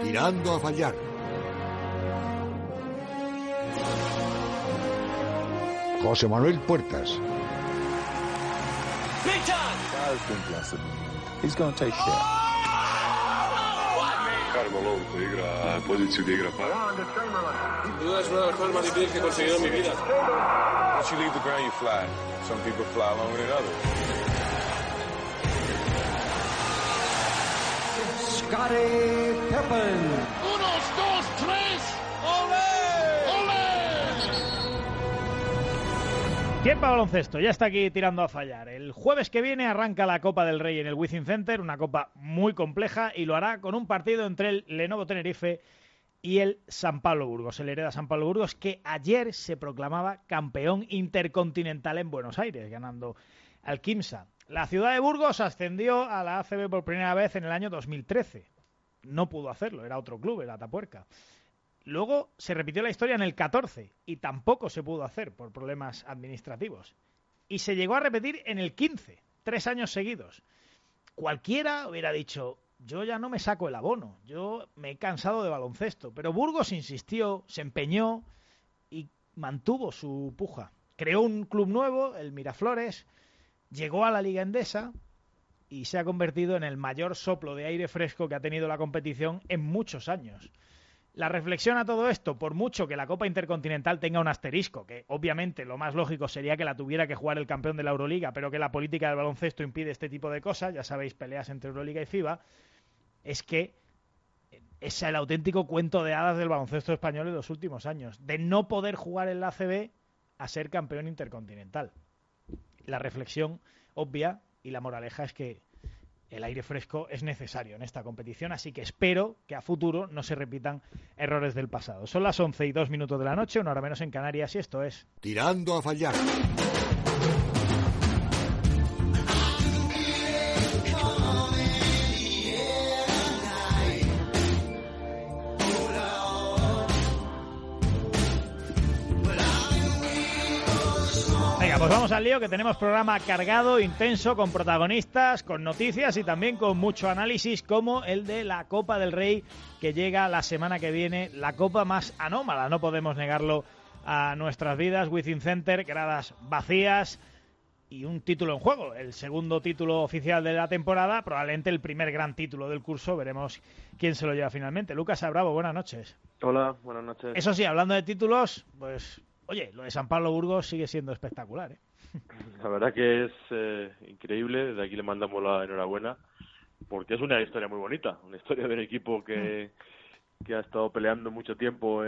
Tirando a fallar. José Manuel Puertas. He's going to take shit. Carmelo te igra poziciju da igra para. Sin duda es una de las cosas más difíciles que he conseguido en mi vida. Once you leave the ground, you fly. Some people fly longer than others. Scottie Pippen. 1, 2, 3. ¡Olé! ¡Olé! Tiempo a baloncesto, ya está aquí tirando a fallar. El jueves que viene arranca la Copa del Rey en el Wizzing Center, una copa muy compleja, y lo hará con un partido entre el Lenovo Tenerife y el San Pablo Burgos, el Hereda San Pablo Burgos, que ayer se proclamaba campeón intercontinental en Buenos Aires, ganando al Quimsa. La ciudad de Burgos ascendió a la ACB por primera vez en el año 2013. No pudo hacerlo, era otro club, era Atapuerca. Luego se repitió la historia en el 14 y tampoco se pudo hacer por problemas administrativos. Y se llegó a repetir en el 15, 3 años seguidos. Cualquiera hubiera dicho, yo ya no me saco el abono, yo me he cansado de baloncesto. Pero Burgos insistió, se empeñó y mantuvo su puja. Creó un club nuevo, el Miraflores, llegó a la Liga Endesa y se ha convertido en el mayor soplo de aire fresco que ha tenido la competición en muchos años. La reflexión a todo esto, por mucho que la Copa Intercontinental tenga un asterisco, que obviamente lo más lógico sería que la tuviera que jugar el campeón de la Euroliga, pero que la política del baloncesto impide este tipo de cosas, ya sabéis, peleas entre Euroliga y FIBA, es que es el auténtico cuento de hadas del baloncesto español en los últimos años, de no poder jugar en la ACB a ser campeón intercontinental. La reflexión obvia y la moraleja es que el aire fresco es necesario en esta competición, así que espero que a futuro no se repitan errores del pasado. Son las 11:02 de la noche, una hora menos en Canarias, y esto es Tirando a fallar. Pues vamos al lío, que tenemos programa cargado, intenso, con protagonistas, con noticias y también con mucho análisis, como el de la Copa del Rey, que llega la semana que viene, la copa más anómala, no podemos negarlo a nuestras vidas. Wizzing Center, gradas vacías y un título en juego, el segundo título oficial de la temporada, probablemente el primer gran título del curso, veremos quién se lo lleva finalmente. Lucas Abravo, buenas noches. Hola, buenas noches. Eso sí, hablando de títulos, pues oye, lo de San Pablo Burgos sigue siendo espectacular, ¿eh? La verdad que es increíble, desde aquí le mandamos la enhorabuena, porque es una historia muy bonita, una historia de un equipo que ha estado peleando mucho tiempo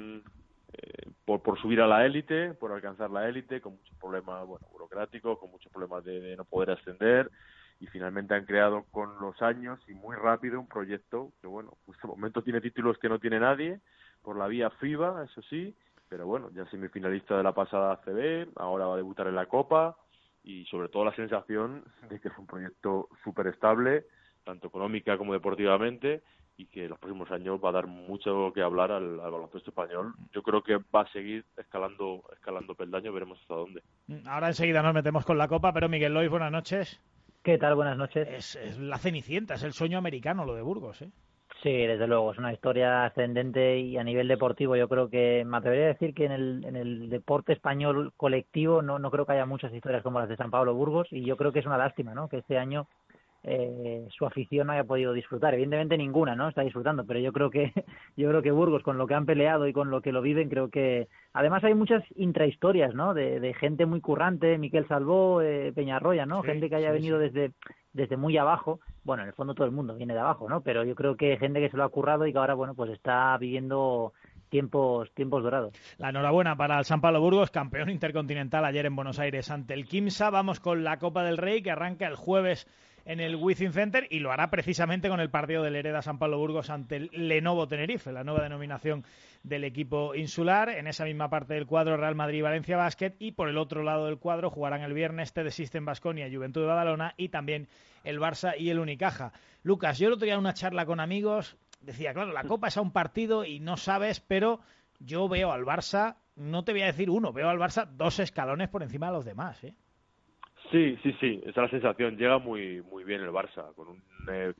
por subir a la élite, por alcanzar la élite, con muchos problemas burocráticos, con muchos problemas de no poder ascender, y finalmente han creado con los años y muy rápido un proyecto que, pues de momento tiene títulos que no tiene nadie, por la vía FIBA, eso sí, pero bueno, ya semifinalista de la pasada ACB, ahora va a debutar en la Copa, y sobre todo la sensación de que es un proyecto súper estable, tanto económica como deportivamente, y que en los próximos años va a dar mucho que hablar al baloncesto español. Yo creo que va a seguir escalando peldaños, veremos hasta dónde. Ahora enseguida nos metemos con la Copa, pero Miguel Lois, buenas noches. ¿Qué tal? Buenas noches. Es la Cenicienta, es el sueño americano lo de Burgos, ¿eh? Sí, desde luego, es una historia ascendente, y a nivel deportivo yo creo que, me atrevería a decir que en el deporte español colectivo no creo que haya muchas historias como las de San Pablo Burgos, y yo creo que es una lástima, ¿no?, que este año su afición no haya podido disfrutar. Evidentemente ninguna, ¿no?, está disfrutando, pero yo creo que Burgos, con lo que han peleado y con lo que lo viven, creo que además hay muchas intrahistorias, ¿no?, de gente muy currante, Miquel Salvó, Peñarroya, ¿no?, sí, gente que haya venido desde muy abajo. Bueno, en el fondo todo el mundo viene de abajo, ¿no?, pero yo creo que gente que se lo ha currado y que ahora, pues está viviendo tiempos dorados. La enhorabuena para el San Pablo Burgos, campeón intercontinental ayer en Buenos Aires ante el Quimsa. Vamos con la Copa del Rey, que arranca el jueves en el Wizzing Center, y lo hará precisamente con el partido del Hereda San Pablo Burgos ante el Lenovo Tenerife, la nueva denominación del equipo insular. En esa misma parte del cuadro, Real Madrid y Valencia Basket, y por el otro lado del cuadro jugarán el viernes TD System Baskonia y Juventud de Badalona, y también el Barça y el Unicaja. Lucas, yo el otro día en una charla con amigos decía, claro, la Copa es a un partido y no sabes, pero yo veo al Barça, no te voy a decir uno, veo al Barça 2 escalones por encima de los demás, ¿eh? Sí, esa es la sensación. Llega muy bien el Barça, con un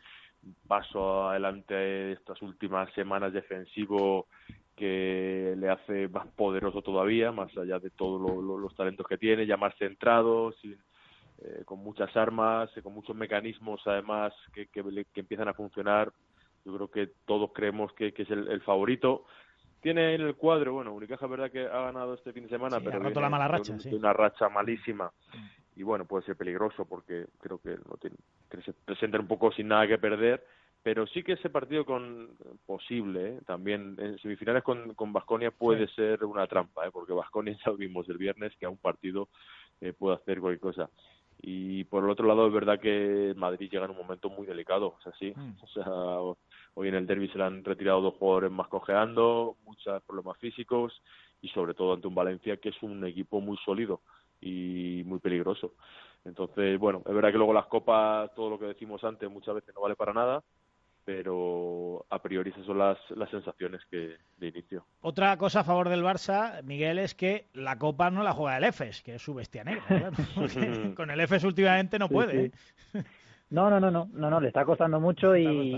paso adelante estas últimas semanas defensivo que le hace más poderoso todavía, más allá de todos los talentos que tiene, ya más centrado, con muchas armas, con muchos mecanismos además que empiezan a funcionar. Yo creo que todos creemos que es el favorito. Tiene en el cuadro, bueno, Unicaja es verdad que ha ganado este fin de semana, sí, pero ha roto la mala racha, de una racha malísima. Y bueno, puede ser peligroso porque creo que se presenta un poco sin nada que perder, pero sí que ese partido posible, también en semifinales con Baskonia puede ser una trampa, porque Baskonia ya lo vimos el viernes que a un partido puede hacer cualquier cosa. Y por el otro lado es verdad que Madrid llega en un momento muy delicado, o sea, hoy en el derbi se le han retirado 2 jugadores más cojeando, muchos problemas físicos y sobre todo ante un Valencia que es un equipo muy sólido y muy peligroso. Entonces, bueno, es verdad que luego las copas, todo lo que decimos antes, muchas veces no vale para nada, pero a priori esas son las sensaciones de inicio. Otra cosa a favor del Barça, Miguel, es que la Copa no la juega el EFES, que es su bestia negra. Claro. Con el EFES últimamente no puede. Sí. No, le está costando mucho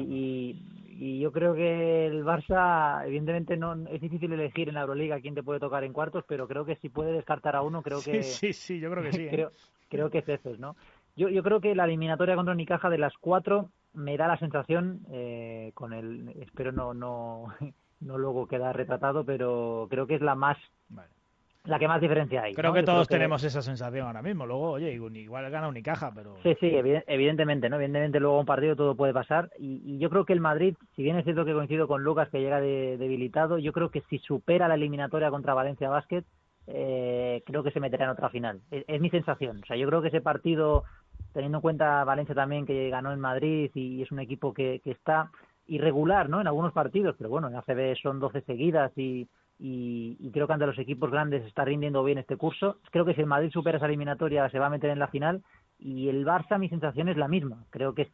y yo creo que el Barça, evidentemente no es difícil elegir en la Euroliga quién te puede tocar en cuartos, pero creo que si puede descartar a uno, creo que sí, yo creo que sí. Creo que es EFES, ¿no? Yo creo que la eliminatoria contra Unicaja de las 4 me da la sensación, espero no luego quedar retratado, pero creo que es la que más diferencia hay. Creo que todos tenemos esa sensación ahora mismo. Luego, oye, igual gana Unicaja, pero... Sí, evidentemente, ¿no? Evidentemente luego un partido todo puede pasar. Y yo creo que el Madrid, si bien es cierto que coincido con Lucas que llega debilitado, yo creo que si supera la eliminatoria contra Valencia Basket, creo que se meterá en otra final. Es mi sensación. O sea, yo creo que ese partido, teniendo en cuenta Valencia también que ganó en Madrid y es un equipo que está irregular, ¿no? En algunos partidos, pero bueno, en ACB son 12 seguidas y creo que ante los equipos grandes está rindiendo bien este curso. Creo que si el Madrid supera esa eliminatoria se va a meter en la final y el Barça, mi sensación es la misma. Creo que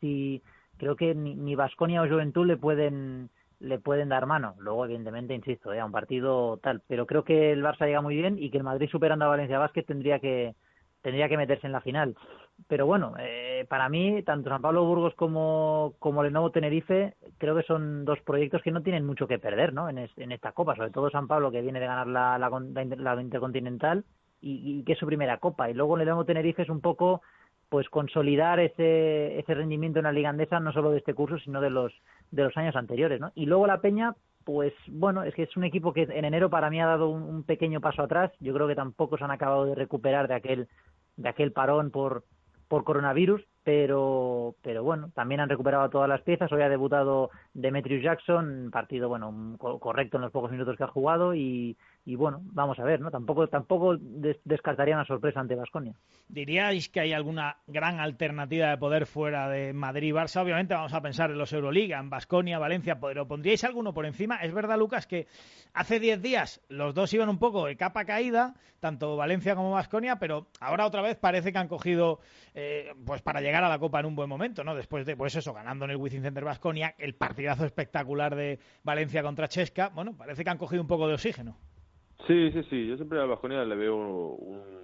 ni Baskonia o Juventud le pueden dar mano. Luego, evidentemente, insisto, a un partido tal, pero creo que el Barça llega muy bien y que el Madrid superando a Valencia Basket tendría que meterse en la final. Pero bueno, para mí, tanto San Pablo Burgos como Lenovo Tenerife, creo que son 2 proyectos que no tienen mucho que perder, ¿no? En esta Copa, sobre todo San Pablo, que viene de ganar la Intercontinental y que es su primera Copa. Y luego Lenovo Tenerife es un poco, pues, consolidar ese rendimiento en la Liga Andesa, no solo de este curso, sino de los años anteriores, ¿no? Y luego la Peña, pues, bueno, es que es un equipo que en enero para mí ha dado un pequeño paso atrás. Yo creo que tampoco se han acabado de recuperar de aquel parón por coronavirus, pero bueno, también han recuperado todas las piezas. Hoy ha debutado Demetrius Jackson, partido bueno correcto en los pocos minutos que ha jugado y bueno, vamos a ver, ¿no? Tampoco descartaría una sorpresa ante Baskonia. ¿Diríais que hay alguna gran alternativa de poder fuera de Madrid y Barça? Obviamente vamos a pensar en los Euroliga, en Baskonia, Valencia, pero ¿pondríais alguno por encima? Es verdad, Lucas, que hace 10 días los dos iban un poco de capa caída, tanto Valencia como Baskonia, pero ahora otra vez parece que han cogido pues para llegar a la Copa en un buen momento, ¿no? Después de, pues eso, ganando en el Wizzing Center Baskonia, el partidazo espectacular de Valencia contra Chesca, bueno, parece que han cogido un poco de oxígeno. Sí, yo siempre a Baskonia le veo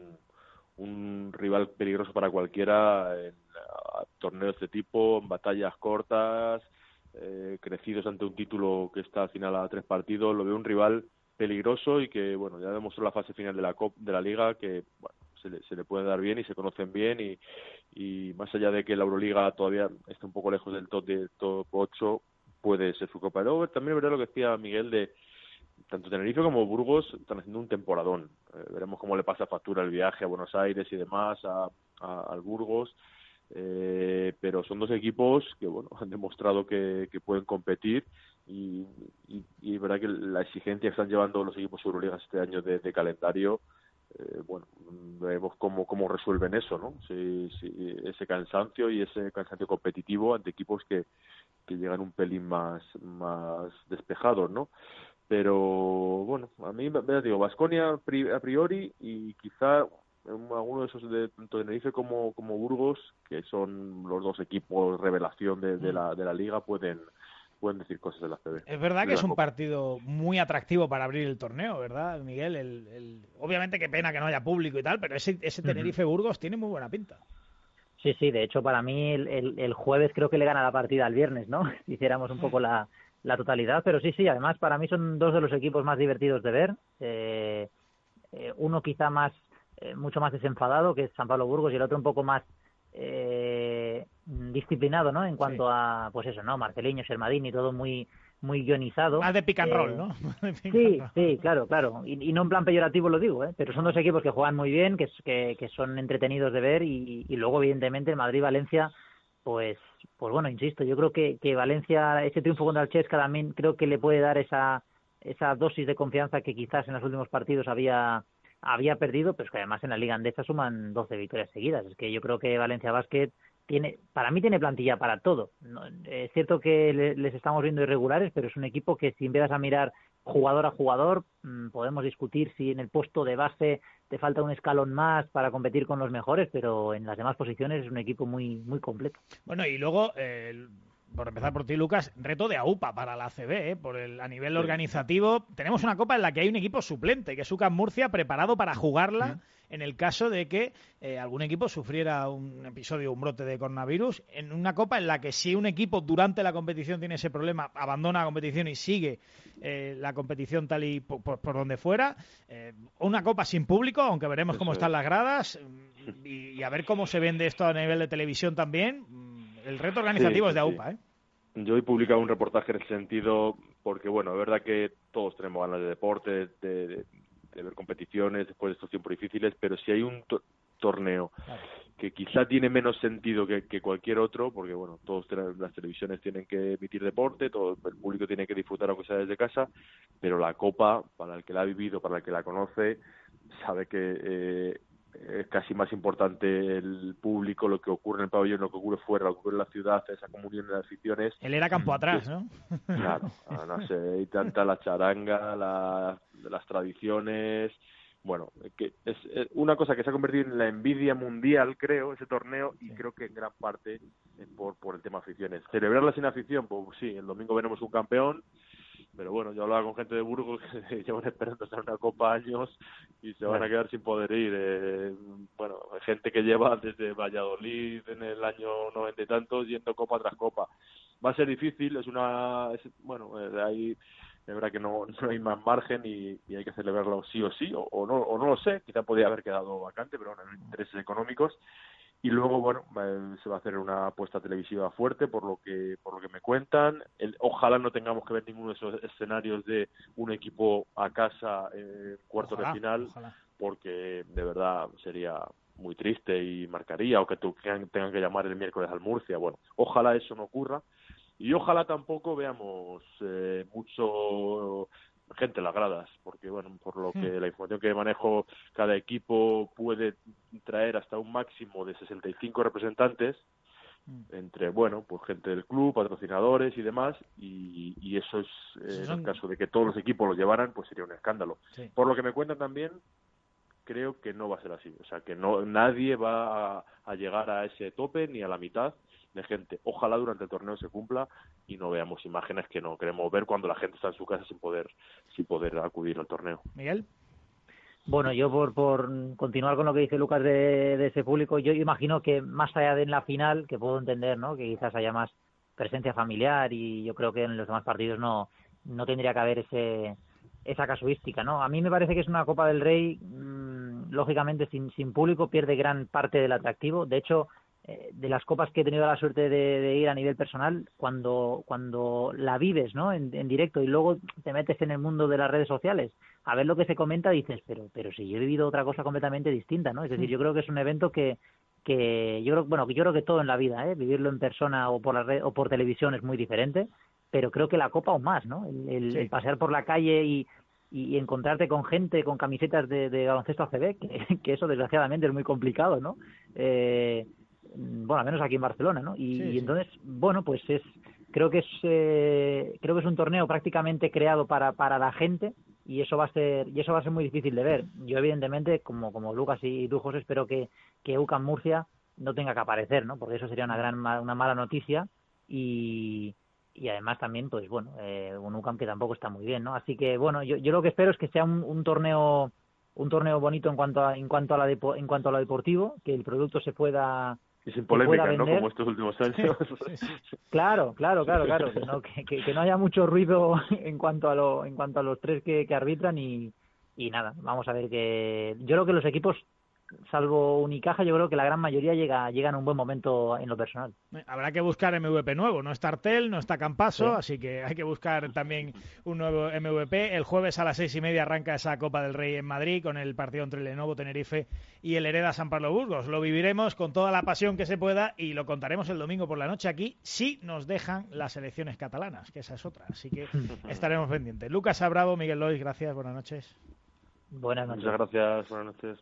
un rival peligroso para cualquiera en torneos de este tipo, en batallas cortas, crecidos ante un título que está al final a 3 partidos. Lo veo un rival peligroso y que, bueno, ya demostró la fase final de la Liga que, bueno, se le puede dar bien y se conocen bien y más allá de que la Euroliga todavía está un poco lejos del top 8, puede ser su Copa. Luego también es verdad lo que decía Miguel de tanto Tenerife como Burgos están haciendo un temporadón. Veremos cómo le pasa factura el viaje a Buenos Aires y demás al Burgos, pero son 2 equipos que bueno han demostrado que pueden competir y es verdad que la exigencia que están llevando los equipos euroligas este año de calendario, bueno, veremos cómo resuelven eso, ¿no? Si ese cansancio y ese cansancio competitivo ante equipos que llegan un pelín más despejados, ¿no? Pero bueno, a mí me digo Baskonia a priori y quizá alguno de esos de tanto Tenerife como Burgos, que son los 2 equipos revelación de la liga, pueden decir cosas de la CB. Es verdad que es un partido muy atractivo para abrir el torneo, ¿verdad, Miguel? Obviamente qué pena que no haya público y tal, pero ese Tenerife-Burgos tiene muy buena pinta. Sí, sí, de hecho para mí el jueves creo que le gana la partida al viernes, ¿no? Si hiciéramos un poco la totalidad, pero sí, además para mí son dos de los equipos más divertidos de ver. Uno quizá mucho más desenfadado, que es San Pablo Burgos, y el otro un poco más disciplinado, ¿no? En cuanto a, pues eso, ¿no? Marceliño, Shermadini, todo muy guionizado. Más de pick and roll, ¿no? Sí, claro. Y no en plan peyorativo lo digo, pero son dos equipos que juegan muy bien, que son entretenidos de ver y luego, evidentemente, el Madrid-Valencia, pues bueno, insisto, yo creo que Valencia, ese triunfo contra el Chesca también creo que le puede dar esa dosis de confianza que quizás en los últimos partidos había perdido, pero es que además en la Liga Andesa suman 12 victorias seguidas. Es que yo creo que Valencia Basket para mí tiene plantilla para todo. No, es cierto que les estamos viendo irregulares, pero es un equipo que si empiezas a mirar jugador a jugador, podemos discutir si en el puesto de base te falta un escalón más para competir con los mejores, pero en las demás posiciones es un equipo muy, muy completo. Bueno, y luego, por empezar por ti, Lucas, reto de AUPA para la ACB, a nivel organizativo. Tenemos una copa en la que hay un equipo suplente, que es UCAM Murcia, preparado para jugarla en el caso de que algún equipo sufriera un episodio, un brote de coronavirus, en una copa en la que si un equipo durante la competición tiene ese problema, abandona la competición y sigue la competición tal y por donde fuera, una copa sin público, aunque veremos cómo están las gradas, y a ver cómo se vende esto a nivel de televisión también. El reto organizativo es de AUPA, Yo he publicado un reportaje en ese sentido porque, bueno, es verdad que todos tenemos ganas de deporte, de ver competiciones después de estos tiempos difíciles, pero si hay un torneo que quizá tiene menos sentido que cualquier otro, porque, bueno, las televisiones tienen que emitir deporte, todo el público tiene que disfrutar aunque sea desde casa, pero la Copa, para el que la ha vivido, para el que la conoce, sabe que es casi más importante el público, lo que ocurre en el pabellón, lo que ocurre fuera, lo que ocurre en la ciudad, esa comunión de las aficiones. Él era campo atrás, ¿no? Claro, no sé, hay tanta la charanga, las tradiciones. Bueno, que es una cosa que se ha convertido en la envidia mundial, creo, ese torneo, y creo que en gran parte es por el tema aficiones. Celebrarla sin afición, pues sí, el domingo veremos un campeón, pero bueno, yo hablaba con gente de Burgos que llevan esperando estar una copa años y se van a quedar sin poder ir. Bueno, gente que lleva desde Valladolid en el año 90 y tantos yendo copa tras copa. Va a ser difícil, es ahí es verdad que no hay más margen y hay que celebrarlo sí o sí, o no lo sé, quizá podría haber quedado vacante, pero bueno, hay intereses económicos. Y luego, bueno, se va a hacer una apuesta televisiva fuerte por lo que me cuentan. Ojalá no tengamos que ver ninguno de esos escenarios de un equipo a casa en cuartos de final, porque de verdad sería muy triste y marcaría, o que tengan que llamar el miércoles al Murcia. Bueno, ojalá eso no ocurra. Y ojalá tampoco veamos mucho gente en las gradas, porque bueno, por lo que la información que manejo, cada equipo puede traer hasta un máximo de 65 representantes entre, bueno, pues gente del club, patrocinadores y demás, y eso es, en el caso de que todos los equipos lo llevaran, pues sería un escándalo. Por lo que me cuentan también, creo que no va a ser así, o sea, que nadie va a llegar a ese tope ni a la mitad de gente. Ojalá durante el torneo se cumpla y no veamos imágenes que no queremos ver cuando la gente está en su casa sin poder acudir al torneo. Miguel. Bueno, yo por continuar con lo que dice Lucas de ese público, yo imagino que más allá de en la final, que puedo entender, ¿no?, que quizás haya más presencia familiar, y yo creo que en los demás partidos no tendría que haber esa casuística, ¿no? A mí me parece que es una Copa del Rey, lógicamente sin público pierde gran parte del atractivo. De hecho, de las copas que he tenido la suerte de ir a nivel personal, cuando la vives, ¿no?, en directo, y luego te metes en el mundo de las redes sociales a ver lo que se comenta, dices, pero si yo he vivido otra cosa completamente distinta, ¿no? Es decir, yo creo que es un evento que yo creo que todo en la vida, vivirlo en persona o por la red o por televisión es muy diferente, pero creo que la Copa aún más, ¿no? El pasear por la calle y encontrarte con gente con camisetas de baloncesto ACB, que eso desgraciadamente es muy complicado, ¿no? Bueno, al menos aquí en Barcelona, ¿no? Y entonces, bueno, pues creo que es un torneo prácticamente creado para la gente, y eso va a ser muy difícil de ver. Yo evidentemente, como Lucas y tú, José, espero que UCAM Murcia no tenga que aparecer, ¿no? Porque eso sería una mala noticia, y además también, pues bueno, un UCAM que tampoco está muy bien, ¿no? Así que bueno, yo lo que espero es que sea un torneo bonito en cuanto a lo deportivo, que el producto se pueda Y sin polémica, ¿no? vender. Como estos últimos años. Claro. Que no haya mucho ruido en cuanto a los tres que arbitran y nada. Vamos a ver que yo creo que los equipos, salvo Unicaja, yo creo que la gran mayoría llegan a un buen momento en lo personal. Habrá que buscar MVP nuevo. No está Artel, no está Campaso, Sí. así que hay que buscar también un nuevo MVP. El jueves a las 6:30 arranca esa Copa del Rey en Madrid con el partido entre el Lenovo Tenerife y el Hereda San Pablo Burgos. Lo viviremos con toda la pasión que se pueda y lo contaremos el domingo por la noche aquí, si nos dejan las elecciones catalanas, que esa es otra. Así que estaremos pendientes. Lucas Abravo, Miguel Lois, gracias, buenas noches. Buenas noches. Muchas gracias, buenas noches.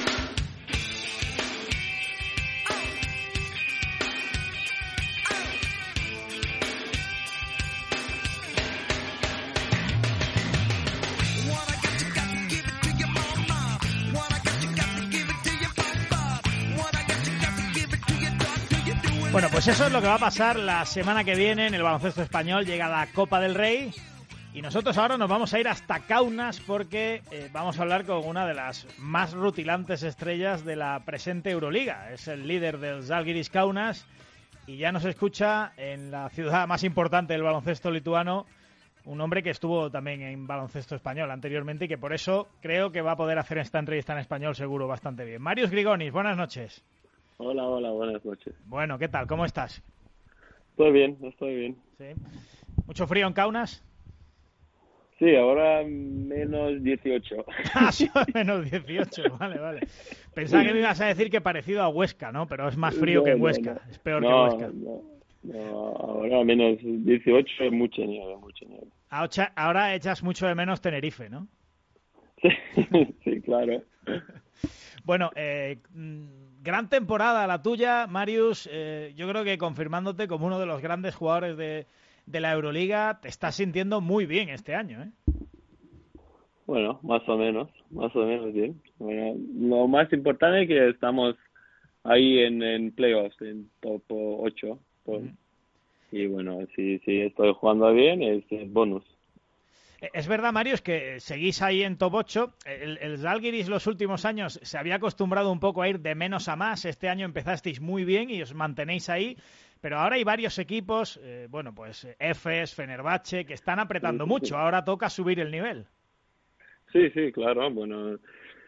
Bueno, pues eso es lo que va a pasar la semana que viene en el baloncesto español. Llega la Copa del Rey y nosotros ahora nos vamos a ir hasta Kaunas porque vamos a hablar con una de las más rutilantes estrellas de la presente Euroliga. Es el líder del Žalgiris Kaunas y ya nos escucha en la ciudad más importante del baloncesto lituano, un hombre que estuvo también en baloncesto español anteriormente y que por eso creo que va a poder hacer esta entrevista en español seguro bastante bien. Marius Grigonis, buenas noches. Hola, buenas noches. Bueno, ¿qué tal? ¿Cómo estás? Estoy bien. ¿Sí? ¿Mucho frío en Kaunas? Sí, ahora menos 18. Ah, sí, menos 18, vale. Pensaba que me ibas a decir que parecido a Huesca, ¿no? Pero es más frío que en Huesca, no. Es peor que Huesca. No, ahora menos 18 es mucha nieve. Ahora echas mucho de menos Tenerife, ¿no? Sí, claro. Bueno, gran temporada la tuya, Marius. Yo creo que confirmándote como uno de los grandes jugadores de la Euroliga, te estás sintiendo muy bien este año, ¿eh? Bueno, más o menos bien. Bueno, lo más importante es que estamos ahí en playoffs, en top 8. Y bueno, si estoy jugando bien, es bonus. Es verdad, Marius, que seguís ahí en top 8. El Žalgiris los últimos años se había acostumbrado un poco a ir de menos a más. Este año empezasteis muy bien y os mantenéis ahí. Pero ahora hay varios equipos, Efes, Fenerbahce, que están apretando mucho. Ahora toca subir el nivel. Sí, claro. Bueno,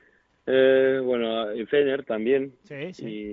el Fener también. Sí. Y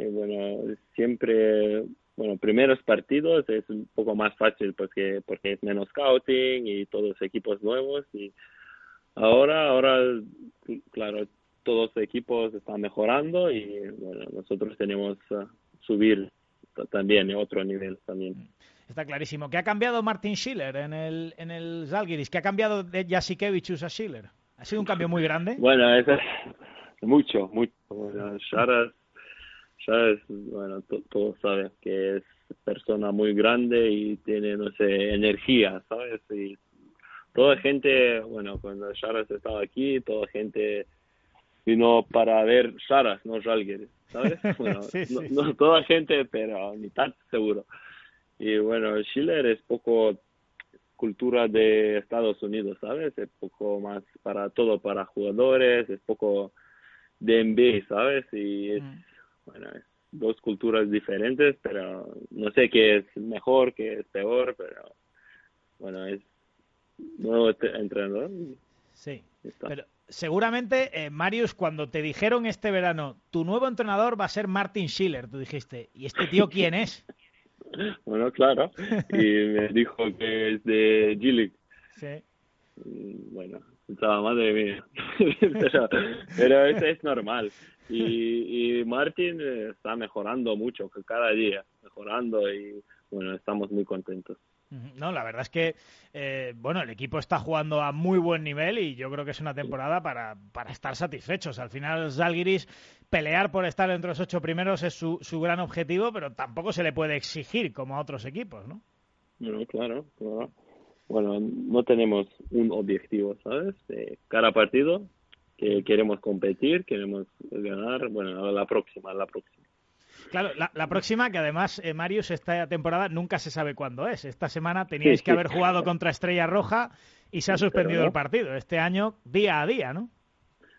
siempre... Bueno, primeros partidos es un poco más fácil porque es menos scouting y todos equipos nuevos. Y ahora, claro, todos los equipos están mejorando y bueno, nosotros tenemos subir también a otro nivel también. Está clarísimo. ¿Qué ha cambiado Martin Schiller en el Žalgiris? ¿Qué ha cambiado de Jasikevičius a Schiller? ¿Ha sido un cambio muy grande? Bueno, es mucho. Bueno, Sharas, bueno, todos saben que es persona muy grande y tiene, no sé, energía, ¿sabes? Y toda gente, bueno, cuando Sharas estaba aquí, toda gente vino para ver Sharas, no Žalgiris, ¿sabes? Bueno, sí. No toda gente, pero mitad seguro. Y bueno, Schiller es poco cultura de Estados Unidos, ¿sabes? Es poco más para todo, para jugadores, es poco de NBA, ¿sabes? Y es, bueno, es dos culturas diferentes, pero no sé qué es mejor, qué es peor, pero bueno, es nuevo entrenador. Sí, pero seguramente, Marius, cuando te dijeron este verano, tu nuevo entrenador va a ser Martin Schiller, tú dijiste, ¿y este tío quién es? Bueno, claro, y me dijo que es de G-League. Sí. Bueno, pensaba, madre mía, pero eso es normal. Y Martin está mejorando mucho, cada día, mejorando y bueno, estamos muy contentos. No, la verdad es que el equipo está jugando a muy buen nivel y yo creo que es una temporada para estar satisfechos. Al final Žalgiris pelear por estar entre los 8 primeros es su gran objetivo, pero tampoco se le puede exigir como a otros equipos, ¿no? No, claro. Bueno, no tenemos un objetivo, ¿sabes? Cada partido que queremos competir, queremos ganar, bueno, la próxima. Claro, la próxima, que además, Marius, esta temporada nunca se sabe cuándo es. Esta semana teníais que haber jugado contra Estrella Roja y se ha suspendido el partido. Este año, día a día, ¿no?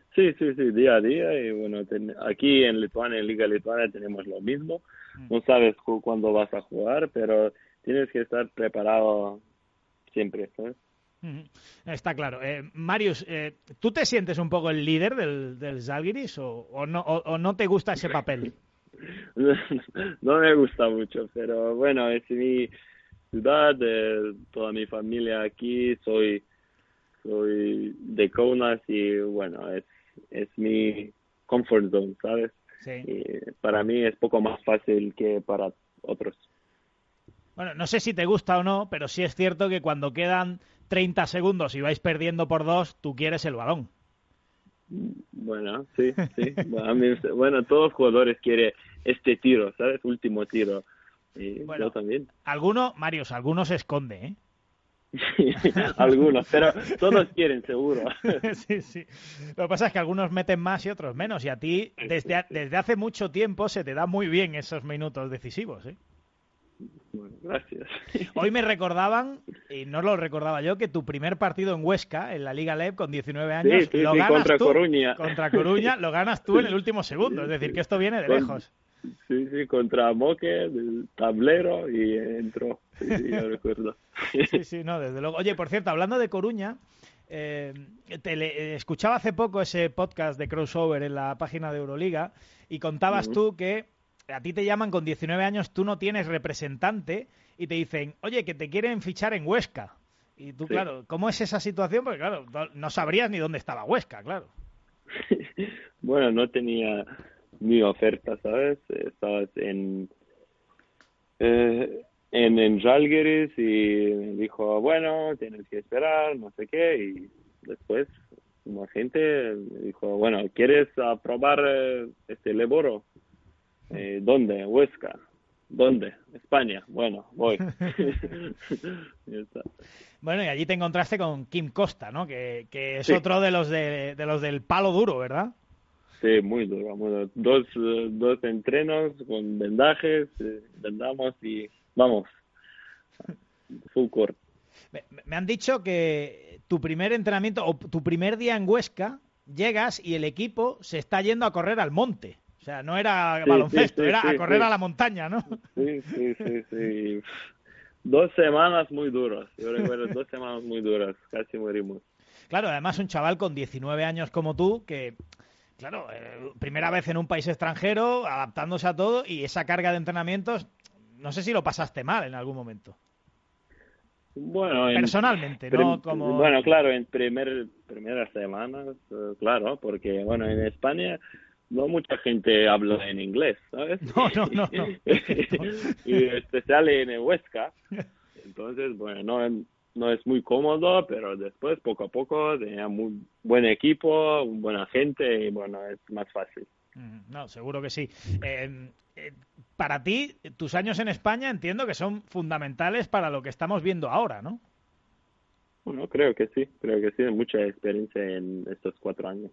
Sí, día a día. Y bueno, aquí en Lituania, en Liga Lituania, tenemos lo mismo. No sabes cuándo vas a jugar, pero tienes que estar preparado siempre, ¿sabes? Está claro. Marius, ¿tú te sientes un poco el líder del Žalgiris o no te gusta ese papel? No me gusta mucho, pero bueno, es mi ciudad, toda mi familia aquí, soy de Kaunas y bueno, es mi comfort zone, ¿sabes? Sí. Y para mí es poco más fácil que para otros. Bueno, no sé si te gusta o no, pero sí es cierto que cuando quedan 30 segundos y vais perdiendo por 2, tú quieres el balón. Bueno, sí. Bueno, todos los jugadores quieren este tiro, ¿sabes? Último tiro. Y bueno, yo también. Marius, algunos se esconde, ¿eh? Sí, algunos, pero todos quieren, seguro. Sí. Lo que pasa es que algunos meten más y otros menos. Y a ti, desde hace mucho tiempo, se te da muy bien esos minutos decisivos, ¿eh? Bueno, gracias. Hoy me recordaban, y no lo recordaba yo, que tu primer partido en Huesca, en la Liga LEB, con 19 años, lo ganas contra tú. Coruña. Contra Coruña, lo ganas tú en el último segundo. Es decir, que esto viene de lejos. Sí, contra Moque, del tablero, y entró. Sí, yo recuerdo. Sí, no, desde luego. Oye, por cierto, hablando de Coruña, escuchaba hace poco ese podcast de Crossover en la página de Euroliga y contabas tú que a ti te llaman con 19 años, tú no tienes representante y te dicen, oye, que te quieren fichar en Huesca. Y tú, claro, ¿cómo es esa situación? Porque, claro, no sabrías ni dónde estaba Huesca, claro. Bueno, no tenía mi oferta, ¿sabes? Estabas en Žalgiris y me dijo, bueno, tienes que esperar, no sé qué, y después un agente me dijo, bueno, ¿quieres probar este Leboro? ¿Dónde? Huesca. ¿Dónde? España. Bueno, voy. Ya está. Bueno, y allí te encontraste con Kim Costa, ¿no? Que es otro de los del palo duro, ¿verdad? Sí, muy duro, muy duro. Dos entrenos con vendajes, vendamos y vamos. Full court. Me han dicho que tu primer entrenamiento o tu primer día en Huesca llegas y el equipo se está yendo a correr al monte. O sea, no era baloncesto, era a correr a la montaña, ¿no? Sí. 2 semanas muy duras. Yo recuerdo 2 semanas muy duras. Casi morimos. Claro, además un chaval con 19 años como tú, que, claro, primera vez en un país extranjero, adaptándose a todo y esa carga de entrenamientos, no sé si lo pasaste mal en algún momento. Bueno, personalmente, ¿no? Como... Bueno, claro, en primeras semanas, claro, porque, bueno, en España no mucha gente habla en inglés, ¿sabes? No. Y especial en Huesca. Entonces, bueno, no es muy cómodo, pero después, poco a poco, tenía muy buen equipo, buena gente y, bueno, es más fácil. No, seguro que sí. Para ti, tus años en España entiendo que son fundamentales para lo que estamos viendo ahora, ¿no? Bueno, creo que sí, mucha experiencia en estos 4 años.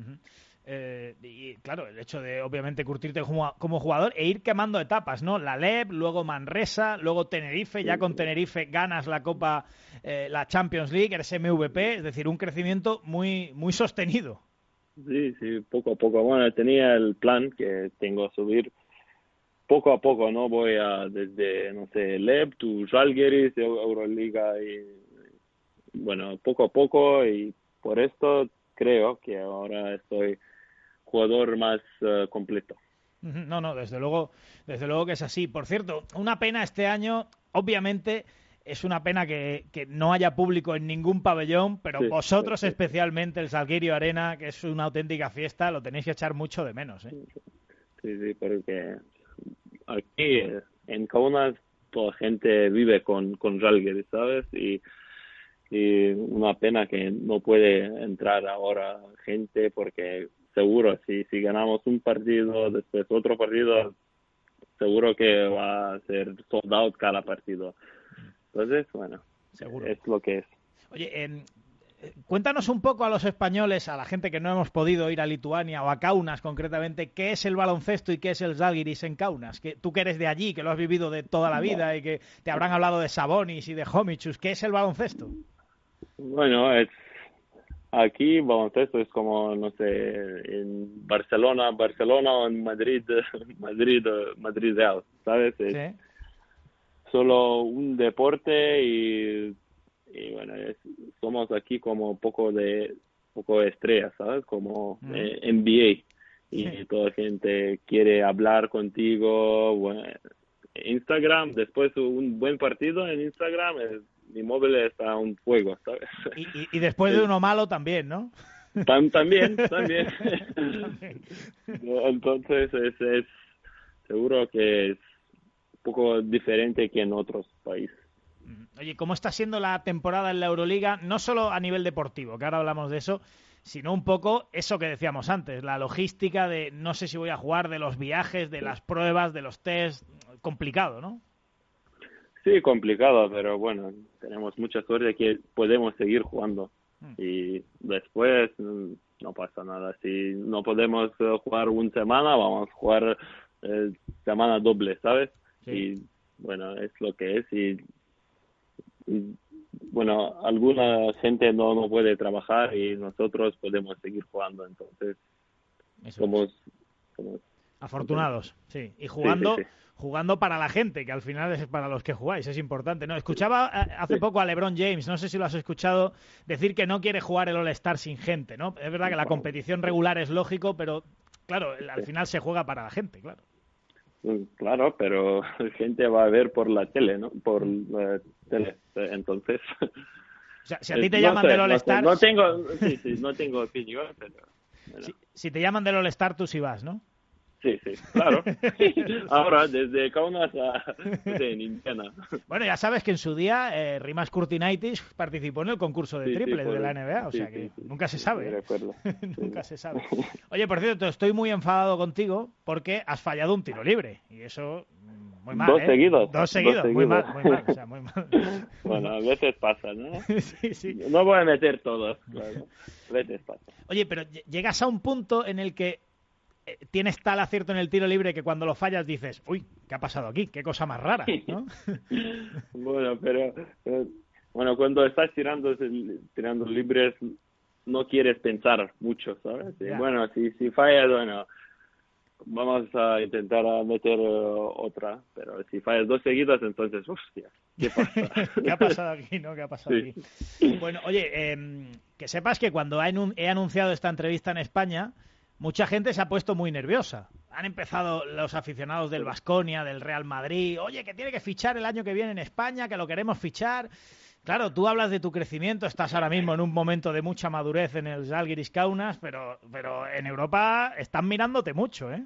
Y claro, el hecho de obviamente curtirte como jugador e ir quemando etapas, ¿no? La LEB, luego Manresa, luego Tenerife, ya con Tenerife ganas la Copa, la Champions League, eres MVP, es decir, un crecimiento muy, muy sostenido. Sí, poco a poco. Bueno, tenía el plan que tengo que subir poco a poco, ¿no? Voy desde, no sé, LEB, tu Žalgiris, Euroliga y, bueno, poco a poco, y por esto creo que ahora estoy jugador más completo. No, desde luego que es así. Por cierto, una pena este año, obviamente es una pena que no haya público en ningún pabellón, pero sí, vosotros especialmente, el Žalgirio Arena, que es una auténtica fiesta, lo tenéis que echar mucho de menos, ¿eh? Sí, porque aquí en Kaunas toda la gente vive con Žalgiris, ¿sabes? Y una pena que no puede entrar ahora gente, porque seguro si ganamos un partido, después otro partido, seguro que va a ser sold out cada partido. Entonces, bueno, seguro. Es lo que es. Oye, cuéntanos un poco a los españoles, a la gente que no hemos podido ir a Lituania o a Kaunas concretamente, ¿qué es el baloncesto y qué es el Žalgiris en Kaunas? Tú que eres de allí, que lo has vivido de toda la vida y que te habrán hablado de Sabonis y de Homicius, ¿qué es el baloncesto? Bueno, Aquí baloncesto es como, no sé, en Barcelona o en Madrid Real, ¿sabes? Es solo un deporte y bueno, somos aquí como poco estrellas, ¿sabes? Como NBA y toda la gente quiere hablar contigo. Bueno, Instagram, después un buen partido en Instagram, mi móvil está un fuego, ¿sabes? Y después de uno malo también, ¿no? También. Entonces es seguro que es un poco diferente que en otros países. Oye, ¿cómo está siendo la temporada en la Euroliga? No solo a nivel deportivo, que ahora hablamos de eso, sino un poco eso que decíamos antes, la logística de no sé si voy a jugar, de los viajes, de las pruebas, de los test, complicado, ¿no? Sí, complicado, pero bueno, tenemos mucha suerte que podemos seguir jugando. Y después no pasa nada. Si no podemos jugar una semana, vamos a jugar semana doble, ¿sabes? Sí. Y bueno, es lo que es. Y bueno, alguna gente no puede trabajar y nosotros podemos seguir jugando. Entonces, somos afortunados, sí. Y jugando... Sí. Jugando para la gente, que al final es para los que jugáis, es importante. No, escuchaba hace poco a LeBron James, no sé si lo has escuchado, decir que no quiere jugar el All-Star sin gente, ¿no? Es verdad que la competición regular es lógico, pero claro, al final se juega para la gente, claro. Claro, pero la gente va a ver por la tele, ¿no? Por la tele, entonces... O sea, si a ti te llaman del All-Star... No tengo opinión, pero... Bueno. Si te llaman del All-Star, tú sí vas, ¿no? Sí, claro. Ahora, desde Kaunas a Indiana. Bueno, ya sabes que en su día Rimas Kurtinaitis participó en el concurso de triples de la NBA, o sea que nunca se sabe. Nunca se sabe. Oye, por cierto, estoy muy enfadado contigo porque has fallado un tiro libre y eso muy mal. Dos seguidos, muy mal, o sea, muy mal. Bueno, a veces pasa, ¿no? Sí. No voy a meter todos, claro. A veces pasa. Oye, pero llegas a un punto en el que tienes tal acierto en el tiro libre que cuando lo fallas dices, uy, ¿qué ha pasado aquí? Qué cosa más rara, ¿no? Bueno, pero cuando estás tirando libres no quieres pensar mucho, ¿sabes? Yeah. Bueno, si fallas, bueno, vamos a intentar meter otra, pero si fallas dos seguidas, entonces, hostia, ¿qué pasa? ¿Qué ha pasado aquí, no? ¿Qué ha pasado aquí? Bueno, oye, que sepas que cuando he anunciado esta entrevista en España, mucha gente se ha puesto muy nerviosa. Han empezado los aficionados del Baskonia, del Real Madrid. Oye, que tiene que fichar el año que viene en España, que lo queremos fichar. Claro, tú hablas de tu crecimiento, estás ahora mismo en un momento de mucha madurez en el Žalgiris Kaunas, pero en Europa están mirándote mucho, ¿eh?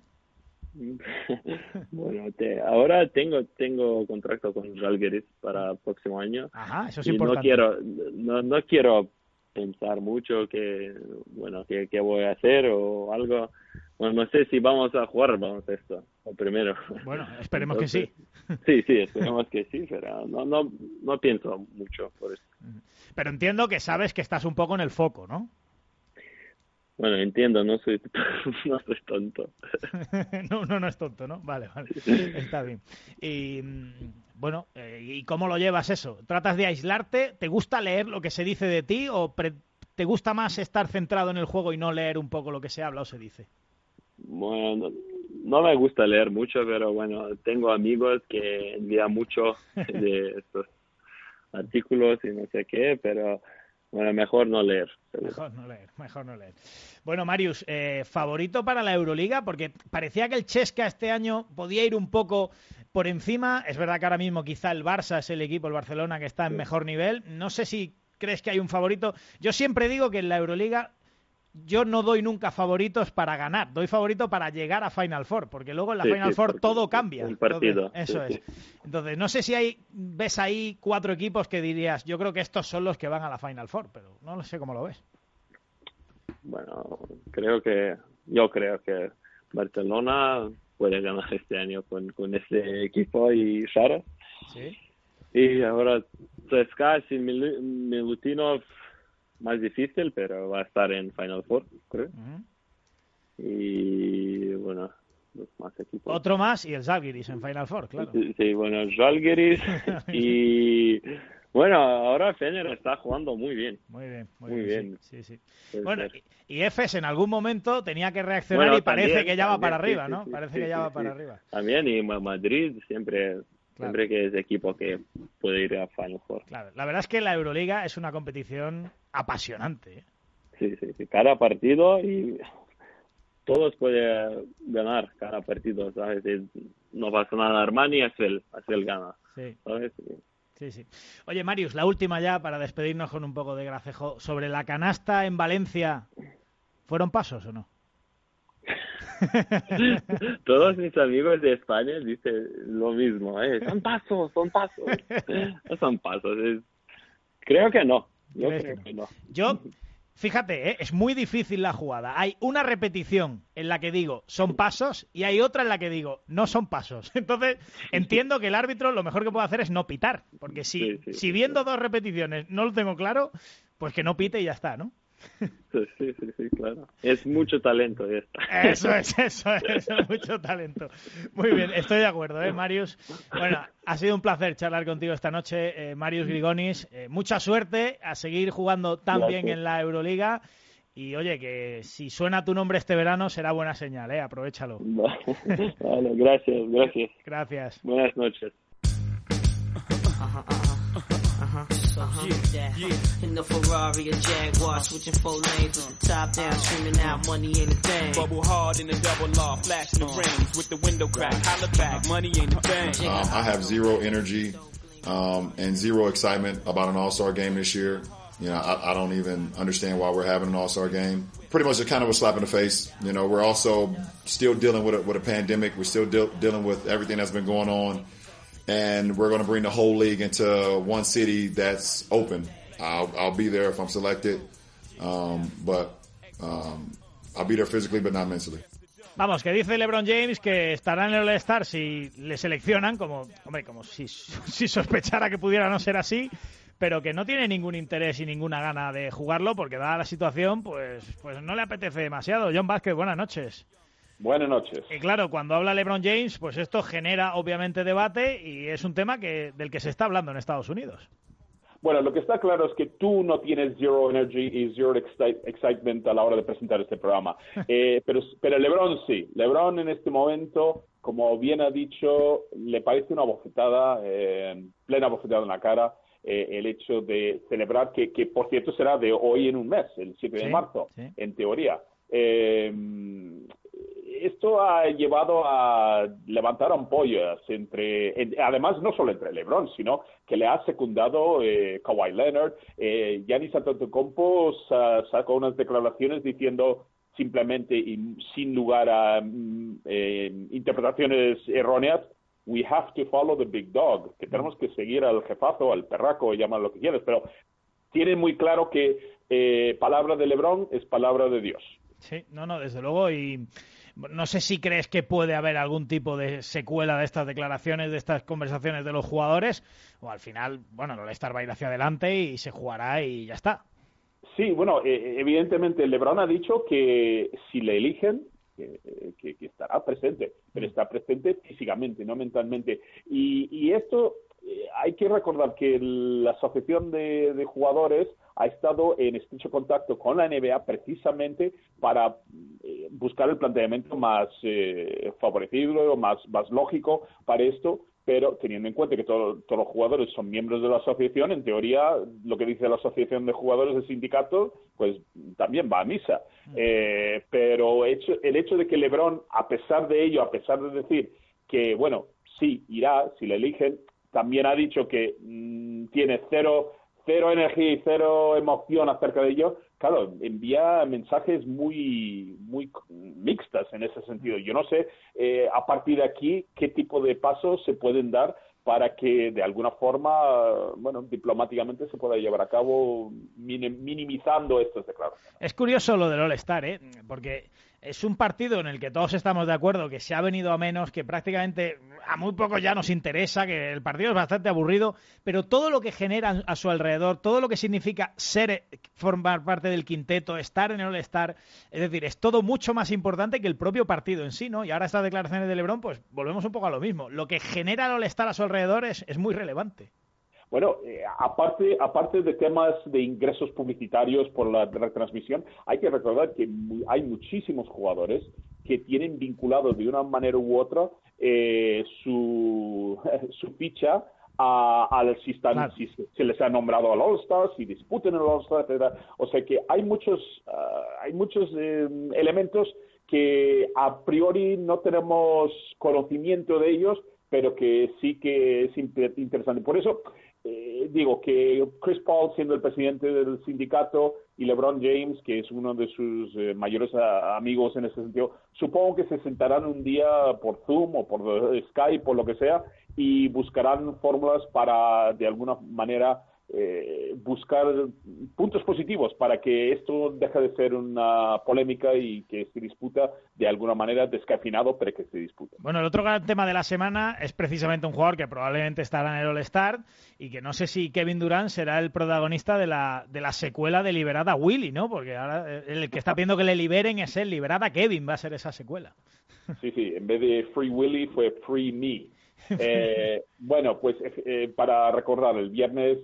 Bueno, ahora tengo contrato con Žalgiris para el próximo año. Ajá, eso es importante. No quiero pensar mucho que voy a hacer o algo. Bueno, no sé si vamos a jugar baloncesto primero. Bueno, esperemos que sí. Sí, esperemos que sí, pero no pienso mucho por eso. Pero entiendo que sabes que estás un poco en el foco, ¿no? Bueno, entiendo, no soy tonto. No es tonto, ¿no? Vale, está bien. Y bueno, ¿y cómo lo llevas eso? ¿Tratas de aislarte? ¿Te gusta leer lo que se dice de ti o te gusta más estar centrado en el juego y no leer un poco lo que se habla o se dice? Bueno, no me gusta leer mucho, pero bueno, tengo amigos que envían mucho de estos artículos y no sé qué, pero... Bueno, mejor no leer. Mejor no leer. Bueno, Marius, ¿favorito para la Euroliga? Porque parecía que el Chesca este año podía ir un poco por encima. Es verdad que ahora mismo quizá el Barça es el equipo, el Barcelona, que está en mejor nivel. No sé si crees que hay un favorito. Yo siempre digo que en la Euroliga yo no doy nunca favoritos para ganar. Doy favorito para llegar a Final Four, porque luego en la Final Four todo cambia. El partido. Entonces, eso es. Entonces, no sé si ves ahí 4 equipos que dirías, yo creo que estos son los que van a la Final Four, pero no sé cómo lo ves. Bueno, yo creo que Barcelona puede ganar este año con este equipo y Sara. Sí. Y ahora CSKA sin Milutinov más difícil, pero va a estar en Final Four, creo. Y bueno, los más equipos. Otro más y el Žalgiris en Final Four, claro. Sí, bueno, Žalgiris y Bueno, ahora Fener está jugando muy bien. Muy Muy bien. Sí. Puede Bueno, ser. y Efes en algún momento tenía que reaccionar Bueno, y parece también, que ya va también, para arriba, sí, ¿no? sí, Parece sí, que ya va sí. para arriba. También, y Madrid siempre que es equipo que puede ir a Final Four. Claro, la verdad es que la Euroliga es una competición apasionante, ¿eh? Sí. Cada partido y todos pueden ganar cada partido, ¿sabes? No pasa nada, Armani es él gana, Sí. ¿sabes? Sí. Oye, Marius, la última ya para despedirnos con un poco de gracejo. Sobre la canasta en Valencia, ¿fueron pasos o no? Todos mis amigos de España dicen lo mismo, son pasos. No son pasos. Creo que no. Yo creo que no. Yo, fíjate, es muy difícil la jugada. Hay una repetición en la que digo son pasos y hay otra en la que digo no son pasos. Entonces, entiendo que el árbitro lo mejor que puede hacer es no pitar. Porque si viendo dos repeticiones no lo tengo claro, pues que no pite y ya está, ¿no? Sí, claro. Es mucho talento ya está. Eso es mucho talento. Muy bien, estoy de acuerdo, Marius. Bueno, ha sido un placer charlar contigo esta noche, Marius Grigonis. Mucha suerte a seguir jugando tan bien en la Euroliga. Y oye, que si suena tu nombre este verano será buena señal, aprovéchalo. Vale, gracias. Gracias. Buenas noches. In the Ferrari, a Jaguar, switching 4 lanes with the top down, screaming out, money ain't a thing. Bubble hard in the double law, flashing the rims with the window crack, holla back, money ain't a thing. I have zero energy and zero excitement about an All-Star game this year. You know, I don't even understand why we're having an All-Star game. Pretty much a kind of a slap in the face. You know, we're also still dealing with a pandemic. We're still dealing with everything that's been going on. And we're going to bring the whole league into one city that's open. I'll be there if I'm selected, but I'll be there physically, but not mentally. Vamos, que dice LeBron James que estará en el All-Star si le seleccionan, como si sospechara que pudiera no ser así, pero que no tiene ningún interés y ninguna gana de jugarlo porque dada la situación, pues no le apetece demasiado. John Vázquez, buenas noches. Buenas noches. Y claro, cuando habla LeBron James, pues esto genera obviamente debate y es un tema del que se está hablando en Estados Unidos. Bueno, lo que está claro es que tú no tienes zero energy y zero excitement a la hora de presentar este programa. Pero LeBron sí. LeBron en este momento, como bien ha dicho, le parece una bofetada, plena bofetada en la cara, el hecho de celebrar, que por cierto será de hoy en un mes, el 7 de marzo, en teoría. Esto ha llevado a levantar ampollas además no solo entre LeBron, sino que le ha secundado Kawhi Leonard. Giannis Antetokounmpo sacó unas declaraciones diciendo simplemente y sin lugar a interpretaciones erróneas, we have to follow the big dog, que tenemos que seguir al jefazo, al perraco, llámalo lo que quieras, pero tiene muy claro que palabra de LeBron es palabra de Dios. Sí, no, desde luego, y no sé si crees que puede haber algún tipo de secuela de estas declaraciones, de estas conversaciones de los jugadores, o al final, bueno, el All-Star va a ir hacia adelante y se jugará y ya está. Sí, bueno, evidentemente LeBron ha dicho que si le eligen, que estará presente, pero está presente físicamente, no mentalmente. Y esto hay que recordar que la asociación de jugadores ha estado en estrecho contacto con la NBA precisamente para buscar el planteamiento más favorecido, más lógico para esto, pero teniendo en cuenta que todos los jugadores son miembros de la asociación, en teoría lo que dice la asociación de jugadores del sindicato, pues también va a misa. Pero el hecho de que LeBron, a pesar de ello, a pesar de decir que, bueno, sí, irá, si le eligen, también ha dicho que tiene cero energía y cero emoción acerca de ello, claro, envía mensajes muy mixtas en ese sentido. Yo no sé, a partir de aquí, qué tipo de pasos se pueden dar para que de alguna forma, bueno, diplomáticamente se pueda llevar a cabo minimizando estas declaraciones. Es curioso lo del All-Star, porque es un partido en el que todos estamos de acuerdo que se ha venido a menos, que prácticamente a muy poco ya nos interesa, que el partido es bastante aburrido, pero todo lo que generan a su alrededor, todo lo que significa formar parte del quinteto, estar en el All-Star, es decir, es todo mucho más importante que el propio partido en sí, ¿no? Y ahora estas declaraciones de LeBron, pues volvemos un poco a lo mismo. Lo que genera el All-Star a su alrededor es muy relevante. Bueno, aparte de temas de ingresos publicitarios por la retransmisión, hay que recordar que hay muchísimos jugadores que tienen vinculado de una manera u otra su ficha si se les ha nombrado al All-Star, si disputan el All-Star, etc. O sea que hay muchos elementos que a priori no tenemos conocimiento de ellos, pero que sí que es interesante. Por eso digo que Chris Paul, siendo el presidente del sindicato, y LeBron James, que es uno de sus mayores amigos en ese sentido, supongo que se sentarán un día por Zoom o por Skype o lo que sea y buscarán fórmulas para, de alguna manera, buscar puntos positivos para que esto deje de ser una polémica y que se disputa de alguna manera descafeinado, pero que se disputa. Bueno, el otro gran tema de la semana es precisamente un jugador que probablemente estará en el All-Star y que no sé si Kevin Durant será el protagonista de la secuela de Liberada Willy, ¿no? Porque ahora el que está pidiendo que le liberen es él. Liberada Kevin va a ser esa secuela. Sí, en vez de Free Willy fue Free Me. Bueno, pues para recordar, el viernes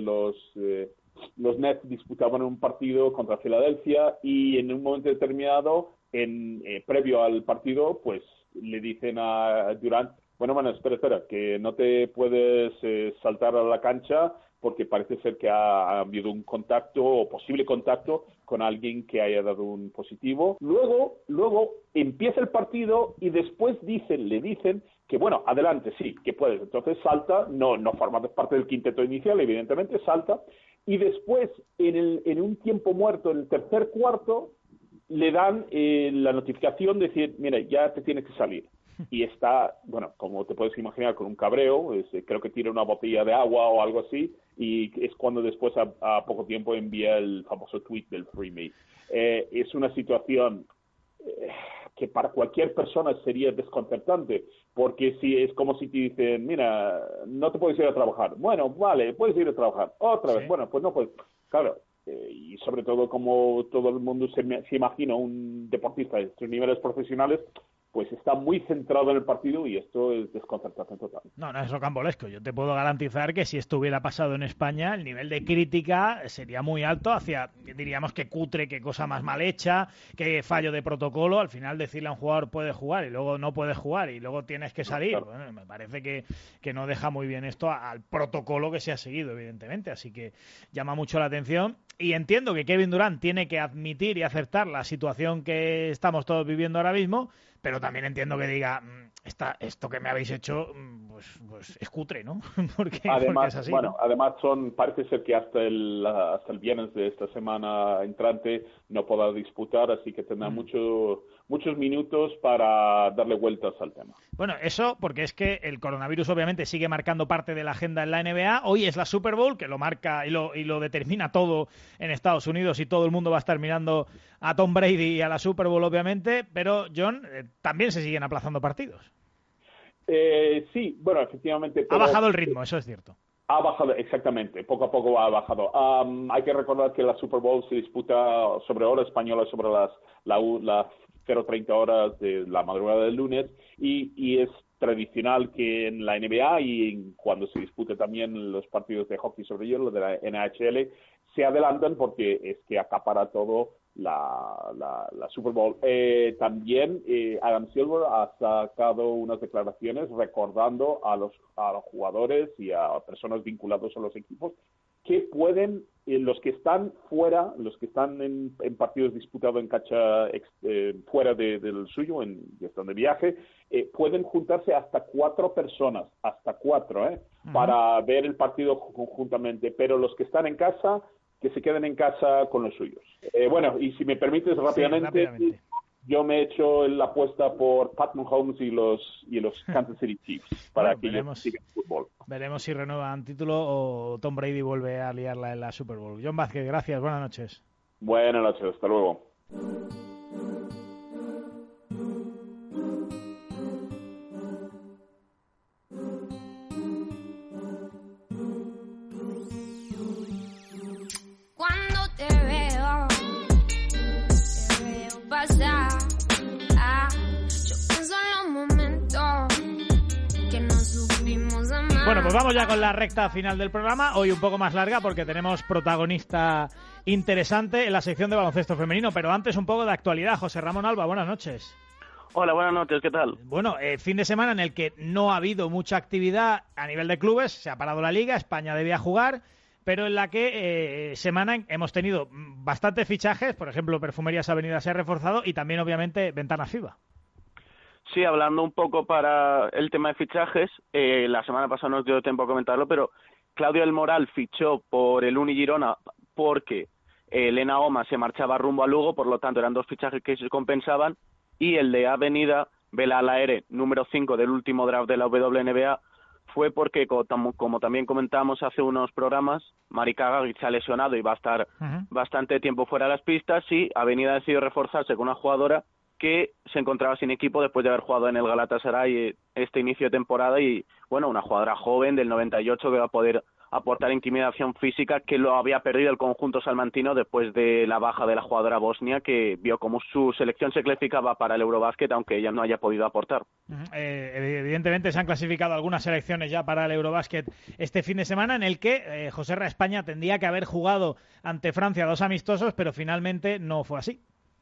los Nets disputaban un partido contra Filadelfia y en un momento determinado, previo al partido, pues le dicen a Durant, bueno, espera, que no te puedes saltar a la cancha porque parece ser que ha habido un contacto o posible contacto con alguien que haya dado un positivo. Luego empieza el partido y después le dicen que bueno, adelante, sí, que puedes. Entonces salta, no forma parte del quinteto inicial, evidentemente, salta, y después, en un tiempo muerto, en el tercer cuarto, le dan la notificación de decir, mira, ya te tienes que salir. Y está, bueno, como te puedes imaginar, con un cabreo, creo que tira una botella de agua o algo así, y es cuando después, a poco tiempo, envía el famoso tweet del Free Me. Es una situación que para cualquier persona sería desconcertante, porque si es como si te dicen, mira, no te puedes ir a trabajar. Bueno, vale, puedes ir a trabajar. Otra vez, bueno, pues no, pues claro. Y sobre todo como todo el mundo se imagina un deportista de estos niveles profesionales, pues está muy centrado en el partido y esto es desconcertante total. No es rocambolesco. Yo te puedo garantizar que si esto hubiera pasado en España, el nivel de crítica sería muy alto hacia, diríamos que cutre, que cosa más mal hecha, que fallo de protocolo. Al final decirle a un jugador puede jugar y luego no puede jugar y luego tienes que salir. Claro. Bueno, me parece que no deja muy bien esto al protocolo que se ha seguido, evidentemente. Así que llama mucho la atención. Y entiendo que Kevin Durant tiene que admitir y aceptar la situación que estamos todos viviendo ahora mismo, pero también entiendo que diga, esto que me habéis hecho, pues es cutre, ¿no? porque es así. Bueno, ¿no? Además parece ser que hasta el viernes de esta semana entrante no podrá disputar, así que tendrá muchos minutos para darle vueltas al tema. Bueno, eso porque es que el coronavirus obviamente sigue marcando parte de la agenda en la NBA. Hoy es la Super Bowl, que lo marca y lo determina todo en Estados Unidos y todo el mundo va a estar mirando a Tom Brady y a la Super Bowl, obviamente, pero, John, también se siguen aplazando partidos. Sí, bueno, efectivamente. Ha bajado el ritmo, eso es cierto. Ha bajado, exactamente, poco a poco ha bajado. Hay que recordar que la Super Bowl se disputa sobre hora española, sobre las 0:30 horas de la madrugada del lunes, y es tradicional que en la NBA y cuando se dispute también los partidos de hockey sobre hielo de la NHL se adelantan porque es que acapara todo la Super Bowl. También Adam Silver ha sacado unas declaraciones recordando a los jugadores y a personas vinculadas a los equipos que pueden, los que están fuera, los que están en partidos disputados en cancha fuera del suyo, que están de viaje, pueden juntarse hasta 4 personas, para ver el partido conjuntamente, pero los que están en casa, que se queden en casa con los suyos. Bueno, y si me permites rápidamente. Yo me he hecho la apuesta por Pat Mahomes y los Kansas City Chiefs para que ellos sigan el fútbol. Veremos si renuevan título o Tom Brady vuelve a liarla en la Super Bowl. John Vázquez, gracias, buenas noches. Buenas noches, hasta luego. Cuando te veo pasar. Bueno, pues vamos ya con la recta final del programa, hoy un poco más larga porque tenemos protagonista interesante en la sección de baloncesto femenino, pero antes un poco de actualidad. José Ramón Alba, buenas noches. Hola, buenas noches, ¿qué tal? Bueno, fin de semana en el que no ha habido mucha actividad a nivel de clubes, se ha parado la Liga, España debía jugar, pero en la que semana hemos tenido bastantes fichajes, por ejemplo, Perfumerías Avenida se ha reforzado y también, obviamente, Ventana FIBA. Sí, hablando un poco para el tema de fichajes, la semana pasada no os dio tiempo a comentarlo, pero Claudio del Moral fichó por el Uni Girona porque Elena Oma se marchaba rumbo a Lugo, por lo tanto eran 2 fichajes que se compensaban, y el de Avenida, Bela Alaere, número 5 del último draft de la WNBA, fue porque, como también comentamos hace unos programas, Marika Gagic se ha lesionado y va a estar bastante tiempo fuera de las pistas, y Avenida ha decidido reforzarse con una jugadora que se encontraba sin equipo después de haber jugado en el Galatasaray este inicio de temporada, y bueno, una jugadora joven del 98 que va a poder aportar intimidación física, que lo había perdido el conjunto salmantino después de la baja de la jugadora bosnia, que vio como su selección se clasificaba para el Eurobásquet, aunque ella no haya podido aportar. Evidentemente se han clasificado algunas selecciones ya para el Eurobásquet este fin de semana, en el que Joserra, España tendría que haber jugado ante Francia 2 amistosos, pero finalmente no fue así.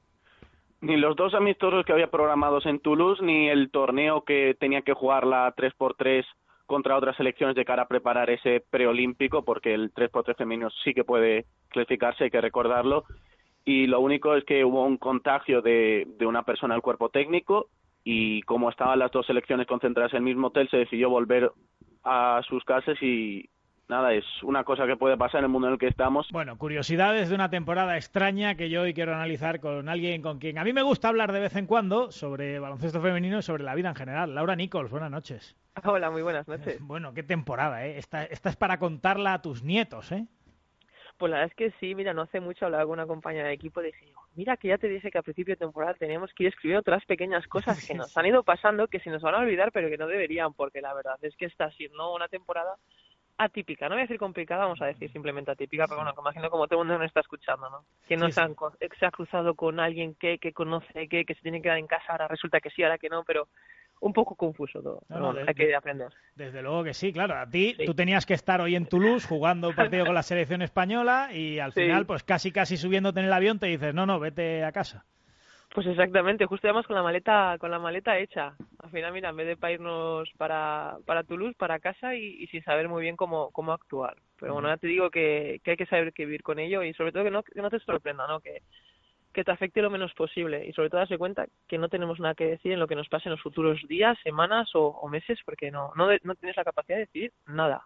Ni los 2 amistosos que había programados en Toulouse, ni el torneo que tenía que jugar la 3x3 contra otras selecciones de cara a preparar ese preolímpico, porque el 3x3 femenino sí que puede clasificarse, hay que recordarlo, y lo único es que hubo un contagio de una persona del cuerpo técnico, y como estaban las 2 selecciones concentradas en el mismo hotel, se decidió volver a sus casas y nada, es una cosa que puede pasar en el mundo en el que estamos. Bueno, curiosidades de una temporada extraña que yo hoy quiero analizar con alguien con quien a mí me gusta hablar de vez en cuando sobre baloncesto femenino y sobre la vida en general. Laura Nichols, buenas noches. Hola, muy buenas noches. Bueno, qué temporada, ¿eh? Esta es para contarla a tus nietos, ¿eh? Pues la verdad es que sí, mira, no hace mucho hablaba con una compañera de equipo y dije, mira que ya te dije que a principio de temporada tenemos que ir escribiendo otras pequeñas cosas que nos han ido pasando, que se nos van a olvidar, pero que no deberían, porque la verdad es que está siendo una temporada atípica, no voy a decir complicada, vamos a decir simplemente atípica, pero bueno, que imagino como todo el mundo nos está escuchando, ¿no? Que no se ha cruzado con alguien que conoce, que se tiene que quedar en casa, ahora resulta que sí, ahora que no, pero un poco confuso todo, hay que aprender. Desde luego que sí, claro, a ti, tú tenías que estar hoy en Toulouse jugando un partido con la selección española y al final, pues casi subiéndote en el avión te dices, no, vete a casa. Pues exactamente, justo además con la maleta hecha. Al final, mira, en vez de para irnos para Toulouse, para casa y sin saber muy bien cómo actuar. Pero bueno, ya te digo que hay que saber que vivir con ello y sobre todo que no te sorprenda, ¿no? Que te afecte lo menos posible y sobre todo darse cuenta que no tenemos nada que decir en lo que nos pase en los futuros días, semanas o meses, porque no tienes la capacidad de decidir nada.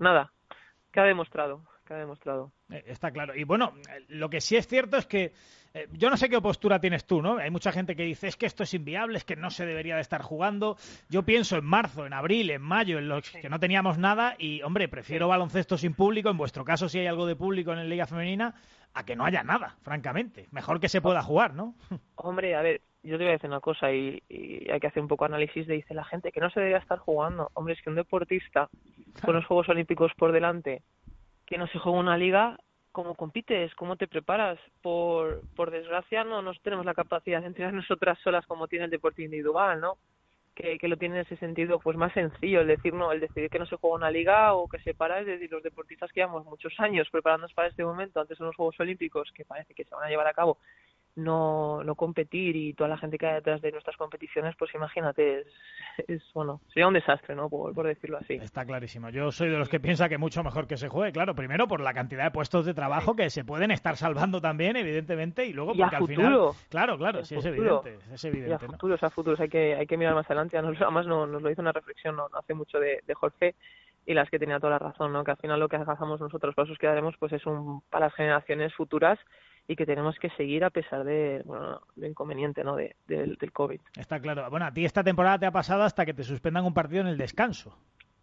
Queda demostrado. Está claro. Y bueno, lo que sí es cierto es que yo no sé qué postura tienes tú, ¿no? Hay mucha gente que dice, es que esto es inviable, es que no se debería de estar jugando. Yo pienso en marzo, en abril, en mayo, en los que no teníamos nada y, hombre, prefiero baloncesto sin público, en vuestro caso si hay algo de público en la Liga Femenina, a que no haya nada, francamente. Mejor que se pueda jugar, ¿no? Hombre, a ver, yo te voy a decir una cosa y hay que hacer un poco de análisis de, dice la gente, que no se debería estar jugando. Hombre, es que un deportista con los Juegos Olímpicos por delante, que no se juega una liga, ¿cómo compites? ¿Cómo te preparas? Por desgracia no tenemos la capacidad de entrenar nosotras solas como tiene el deporte individual, ¿no? Que lo tiene en ese sentido pues más sencillo, el decidir que no se juega una liga o que se para, es decir, los deportistas que llevamos muchos años preparándonos para este momento, antes de los Juegos Olímpicos, que parece que se van a llevar a cabo, no competir y toda la gente que hay detrás de nuestras competiciones, pues imagínate, bueno, sería un desastre, ¿no? Por decirlo así. Está clarísimo. Yo soy de los que piensa que mucho mejor que se juegue, claro, primero por la cantidad de puestos de trabajo que se pueden estar salvando también, evidentemente, y luego porque al final... Claro, sí, es evidente, y a futuros, hay que mirar más adelante. Además nos lo hizo una reflexión no hace mucho de Jorge, y las que tenía toda la razón, ¿no? Que al final lo que hagamos nosotros, pasos que daremos, pues es para las generaciones futuras y que tenemos que seguir a pesar de lo inconveniente, ¿no? del COVID. Está claro. Bueno, a ti esta temporada te ha pasado hasta que te suspendan un partido en el descanso.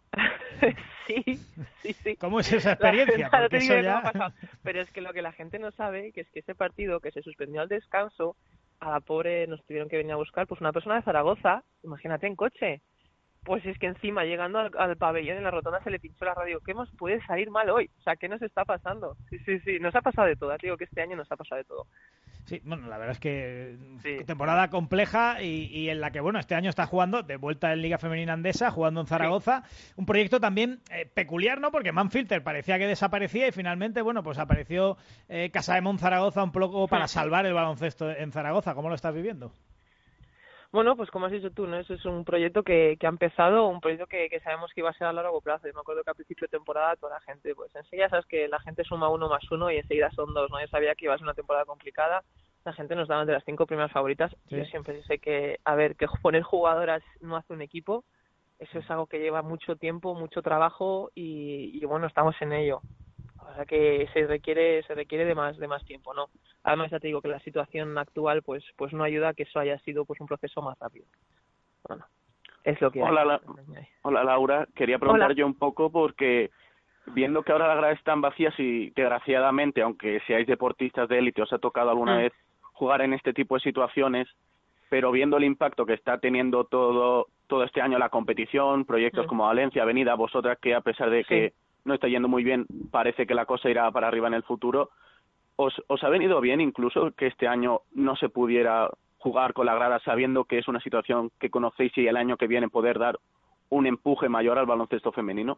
Sí. ¿Cómo es esa experiencia? Porque eso ya... Pero es que lo que la gente no sabe, que es que ese partido que se suspendió al descanso, a la pobre nos tuvieron que venir a buscar, pues una persona de Zaragoza, imagínate, en coche. pues es que encima llegando al pabellón en la rotonda se le pinchó la radio. ¿Qué más puede salir mal hoy? O sea, ¿qué nos está pasando? Sí, nos ha pasado de todo. Te digo que este año nos ha pasado de todo. Sí, bueno, la verdad es que temporada compleja y en la que, bueno, este año está jugando de vuelta en Liga Femenina Andesa, jugando en Zaragoza. Sí. Un proyecto también peculiar, ¿no? Porque Manfilter parecía que desaparecía y finalmente, bueno, pues apareció Casa de Monzaragoza un poco para salvar el baloncesto en Zaragoza. ¿Cómo lo estás viviendo? Bueno, pues como has dicho tú, ¿no? Eso es un proyecto que ha empezado, un proyecto que sabemos que iba a ser a largo plazo. Yo me acuerdo que a principio de temporada toda la gente, pues enseguida sabes que la gente suma 1 más 1 y enseguida son 2, ¿no? Yo sabía que iba a ser una temporada complicada. La gente nos daba de las 5 primeras favoritas. Sí. Yo siempre sé que, que poner jugadoras no hace un equipo. Eso es algo que lleva mucho tiempo, mucho trabajo y bueno, estamos en ello. O sea que se requiere de más tiempo, ¿no? Además ya te digo que la situación actual pues no ayuda a que eso haya sido pues un proceso más rápido. Bueno, es lo que hay. Hola Laura, quería preguntar yo un poco porque viendo que ahora las gradas están vacías y desgraciadamente, aunque seáis deportistas de élite, os ha tocado alguna vez jugar en este tipo de situaciones, pero viendo el impacto que está teniendo todo este año la competición, proyectos como Valencia, Avenida, vosotras que a pesar de que no está yendo muy bien, parece que la cosa irá para arriba en el futuro. ¿Os ha venido bien incluso que este año no se pudiera jugar con la grada sabiendo que es una situación que conocéis y el año que viene poder dar un empuje mayor al baloncesto femenino?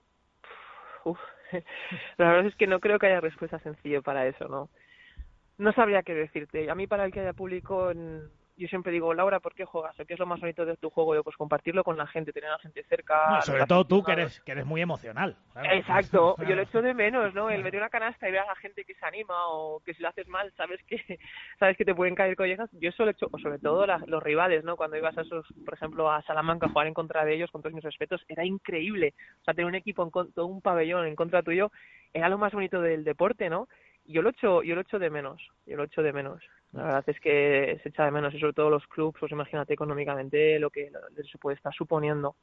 La verdad es que no creo que haya respuesta sencilla para eso, ¿no? No sabría qué decirte. A mí para el que haya público... Yo siempre digo, Laura, ¿por qué juegas? ¿Qué es lo más bonito de tu juego? Yo, pues compartirlo con la gente, tener a la gente cerca. No, sobre todo tú, que eres muy emocional. Claro. Exacto, yo lo echo de menos, ¿no? El meter una canasta y ver a la gente que se anima o que si lo haces mal, sabes que te pueden caer collejas. Yo eso lo he hecho, o sobre todo los rivales, ¿no? Cuando ibas a esos, por ejemplo, a Salamanca a jugar en contra de ellos, con todos mis respetos, era increíble. O sea, tener un equipo, todo un pabellón en contra tuyo, era lo más bonito del deporte, ¿no? Yo lo echo de menos. La verdad es que se echa de menos y sobre todo los clubs, pues imagínate económicamente lo que se puede estar suponiendo.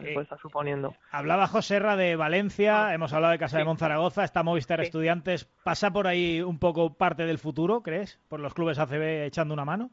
Hablaba Joserra de Valencia, hemos hablado de Casa de Monzaragoza, está Movistar Estudiantes. ¿Pasa por ahí un poco parte del futuro, crees? ¿Por los clubes ACB echando una mano?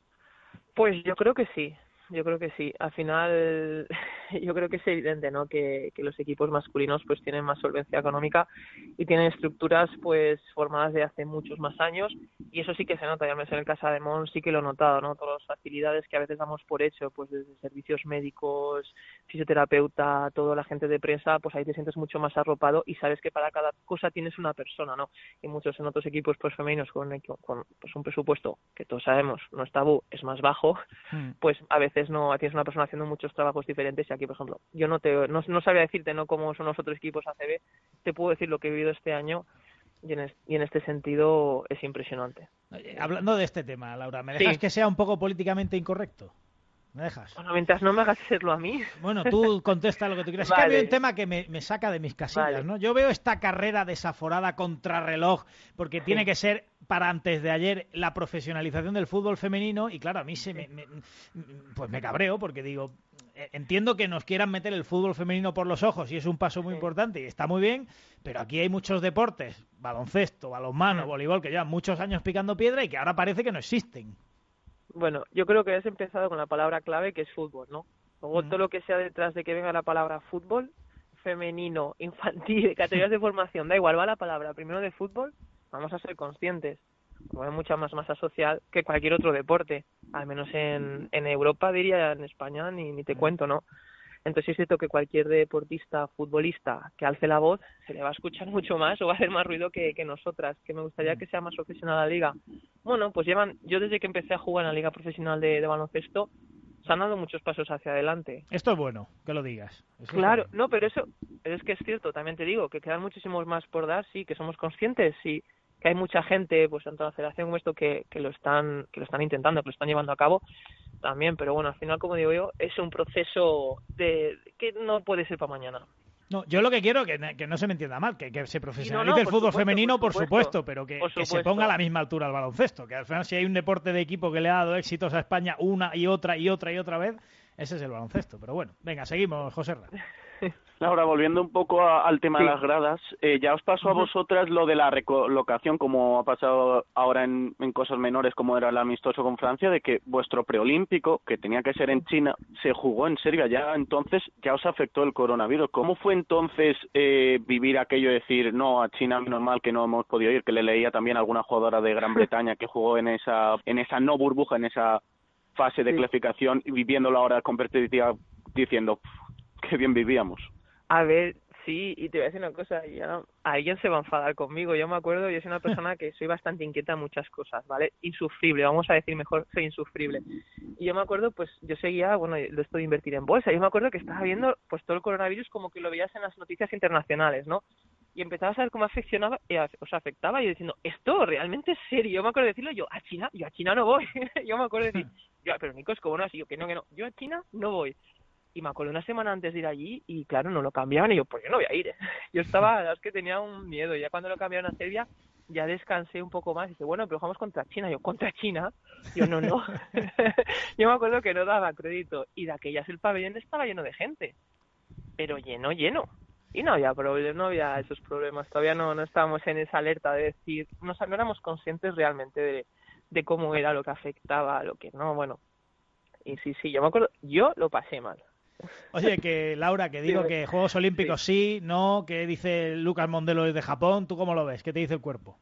Pues yo creo que sí. Al final, yo creo que es evidente, ¿no? Que los equipos masculinos pues tienen más solvencia económica y tienen estructuras pues formadas de hace muchos más años y eso sí que se nota. Ya me sé en el Casa de Mon sí que lo he notado, ¿no? Todas las facilidades que a veces damos por hecho, pues desde servicios médicos, fisioterapeuta, toda la gente de prensa, pues ahí te sientes mucho más arropado y sabes que para cada cosa tienes una persona, ¿no? Y muchos en otros equipos pues femeninos con pues un presupuesto que todos sabemos no es tabú, es más bajo, pues a veces no tienes una persona haciendo muchos trabajos diferentes y aquí, por ejemplo, yo no sabría decirte no cómo son los otros equipos ACB, te puedo decir lo que he vivido este año y en este sentido es impresionante. Hablando de este tema, Laura, ¿me dejas que sea un poco políticamente incorrecto? ¿Me dejas? Bueno, mientras no me hagas hacerlo a mí. Bueno, tú contesta lo que tú quieras. Vale. Es que hay un tema que me saca de mis casillas, ¿no? Yo veo esta carrera desaforada contrarreloj, porque tiene que ser para antes de ayer la profesionalización del fútbol femenino, y claro, a mí pues me cabreo, porque digo, entiendo que nos quieran meter el fútbol femenino por los ojos, y es un paso muy importante, y está muy bien, pero aquí hay muchos deportes, baloncesto, balonmano, voleibol, que llevan muchos años picando piedra y que ahora parece que no existen. Bueno, yo creo que has empezado con la palabra clave que es fútbol, ¿no? Luego todo lo que sea detrás de que venga la palabra fútbol, femenino, infantil, categorías de formación, da igual, va la palabra primero de fútbol, vamos a ser conscientes. Hay mucha más masa social que cualquier otro deporte, al menos en Europa, diría, en España ni te cuento, ¿no? Entonces es cierto que cualquier deportista, futbolista que alce la voz, se le va a escuchar mucho más o va a hacer más ruido que nosotras, que me gustaría que sea más profesional la liga. Bueno, pues yo desde que empecé a jugar en la liga profesional de baloncesto, se han dado muchos pasos hacia adelante. Esto es bueno, que lo digas. Claro, no, pero es que es cierto, también te digo, que quedan muchísimos más por dar, sí, que somos conscientes, sí, que hay mucha gente, pues tanto en la federación como esto, que lo están intentando, que lo están llevando a cabo también, pero bueno, al final, como digo yo, es un proceso que no puede ser para mañana. No, yo lo que quiero, que no se me entienda mal, que se profesionalice el fútbol femenino, por supuesto, pero que se ponga a la misma altura al baloncesto, que al final si hay un deporte de equipo que le ha dado éxitos a España una y otra vez, ese es el baloncesto. Pero bueno, venga, seguimos, Joserra. Laura, volviendo un poco al tema de las gradas, ¿ya os pasó a vosotras lo de la recolocación, como ha pasado ahora en cosas menores, como era el amistoso con Francia, de que vuestro preolímpico, que tenía que ser en China, se jugó en Serbia? Ya entonces ya os afectó el coronavirus. ¿Cómo fue entonces vivir aquello de decir, no, a China menos mal que no hemos podido ir? Que le leía también a alguna jugadora de Gran Bretaña que jugó en esa no burbuja, en esa fase de clasificación, y viviéndolo ahora competitiva, diciendo, qué bien vivíamos. A ver, sí, y te voy a decir una cosa, ya alguien se va a enfadar conmigo. Yo me acuerdo, yo soy una persona que soy bastante inquieta en muchas cosas, ¿vale? Insufrible, vamos a decir mejor, soy insufrible. Y yo me acuerdo, pues yo seguía, bueno, lo estoy de invertir en bolsa, yo me acuerdo que estaba viendo pues todo el coronavirus como que lo veías en las noticias internacionales, ¿no? Y empezabas a ver cómo afectaba, afectaba, y yo diciendo, esto realmente es serio. Yo me acuerdo de decirlo, yo a China no voy. Yo me acuerdo de decir, pero Nico, ¿cómo no? Así yo, que no, yo a China no voy. Y me acuerdo una semana antes de ir allí y claro, no lo cambiaban y yo, pues yo no voy a ir. Yo estaba, es que tenía un miedo. Ya cuando lo cambiaron a Serbia, ya descansé un poco más y dice, bueno, pero jugamos contra China. Yo, ¿contra China? Yo, no. Yo me acuerdo que no daba crédito y de aquellas el pabellón estaba lleno de gente. Pero lleno. Y no había problemas, no había esos problemas. Todavía no estábamos en esa alerta de decir, no éramos conscientes realmente de cómo era lo que afectaba, lo que no, bueno. Y sí, yo me acuerdo, yo lo pasé mal. Oye, que Laura, que digo que Juegos Olímpicos sí, no, que dice Lucas Mondelo desde Japón, ¿tú cómo lo ves? ¿Qué te dice el cuerpo?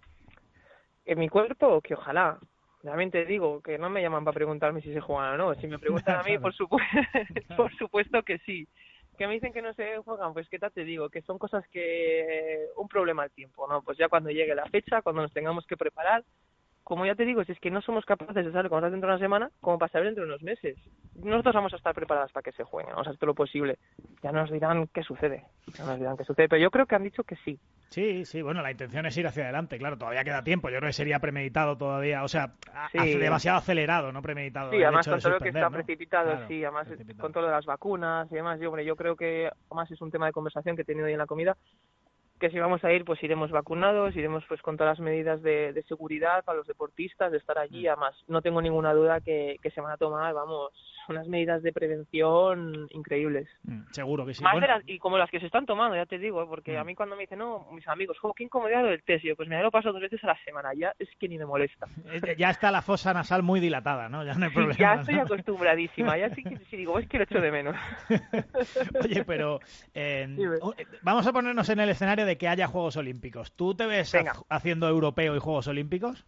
En mi cuerpo, que ojalá. Realmente digo que no me llaman para preguntarme si se juegan o no. Si me preguntan a mí, por supuesto que sí. Que me dicen que no se juegan, pues qué tal te digo, que son cosas que un problema al tiempo, ¿no? Pues ya cuando llegue la fecha, cuando nos tengamos que preparar, como ya te digo, si es que no somos capaces de saber cómo está dentro de una semana, como para saber dentro de unos meses. Nosotros vamos a estar preparadas para que se jueguen, vamos a hacer todo lo posible. Ya nos dirán qué sucede, pero yo creo que han dicho que sí. Sí, bueno, la intención es ir hacia adelante, claro, todavía queda tiempo, yo creo que sería premeditado todavía, o sea, demasiado acelerado, no premeditado. Sí, además con todo lo que está precipitado, claro, sí, además con todo lo de las vacunas y demás, yo creo que además es un tema de conversación que he tenido hoy en la comida, que si vamos a ir, pues iremos vacunados, iremos pues con todas las medidas de seguridad para los deportistas, de estar allí. Además, no tengo ninguna duda que se van a tomar, vamos, unas medidas de prevención increíbles. Seguro que sí. Más y como las que se están tomando, ya te digo, porque a mí cuando me dicen, no, mis amigos, qué incomodidad lo del test, yo, pues me lo paso 2 veces a la semana, ya es que ni me molesta. Ya está la fosa nasal muy dilatada, ¿no? Ya no hay problema. Ya estoy acostumbradísima, ya sí digo, es que lo echo de menos. Oye, pero vamos a ponernos en el escenario de que haya Juegos Olímpicos. ¿Tú te ves haciendo europeo y Juegos Olímpicos?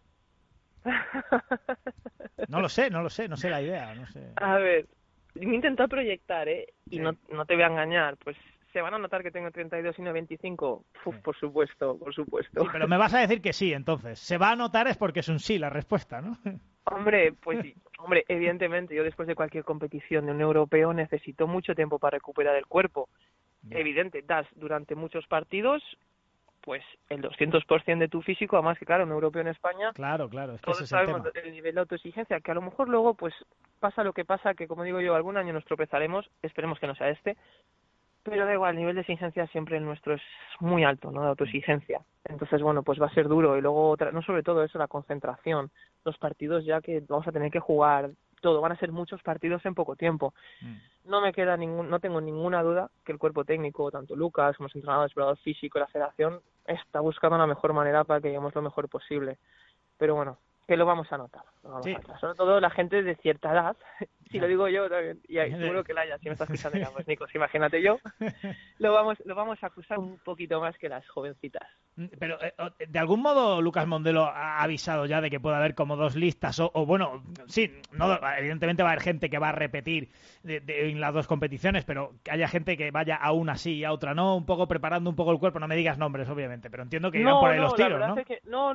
No lo sé la idea, no sé. A ver, me he intentado proyectar, y no te voy a engañar, pues se van a notar que tengo 32 y no 25. Por supuesto. Sí, pero me vas a decir que sí, entonces. Se va a notar es porque es un sí la respuesta, ¿no? Hombre, pues sí. Hombre, evidentemente, yo después de cualquier competición de un europeo necesito mucho tiempo para recuperar el cuerpo. Evidente, das durante muchos partidos pues el 200% de tu físico, además que claro, un europeo en España, claro, es que todos sabemos el nivel de autoexigencia, que a lo mejor luego pues pasa lo que pasa, que como digo yo, algún año nos tropezaremos, esperemos que no sea este, pero da igual, el nivel de exigencia siempre el nuestro es muy alto, ¿no?, de autoexigencia. Entonces, bueno, pues va a ser duro, y luego, no sobre todo eso, la concentración, los partidos ya que vamos a tener que jugar todo, van a ser muchos partidos en poco tiempo. No me queda no tengo ninguna duda que el cuerpo técnico, tanto Lucas como los entrenadores, el preparador físico y la federación, está buscando la mejor manera para que lleguemos lo mejor posible. Pero bueno, que lo vamos a notar. Sobre todo la gente de cierta edad, si lo digo yo también, y seguro que Laia, si me estás escuchando ya, pues Nico, imagínate yo, lo vamos a acusar un poquito más que las jovencitas. Pero, ¿de algún modo Lucas Mondelo ha avisado ya de que puede haber como 2 listas? O bueno, sí, no, evidentemente va a haber gente que va a repetir en las 2 competiciones, pero que haya gente que vaya a una sí y a otra no, un poco preparando un poco el cuerpo. No me digas nombres, obviamente, pero entiendo que irán por ahí los tiros, ¿no?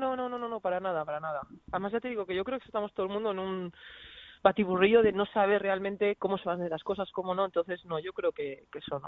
No, para nada. Además, ya te digo que yo creo que estamos todo el mundo en un batiburrillo de no saber realmente cómo se van a hacer las cosas, cómo no. Entonces, no, yo creo que eso,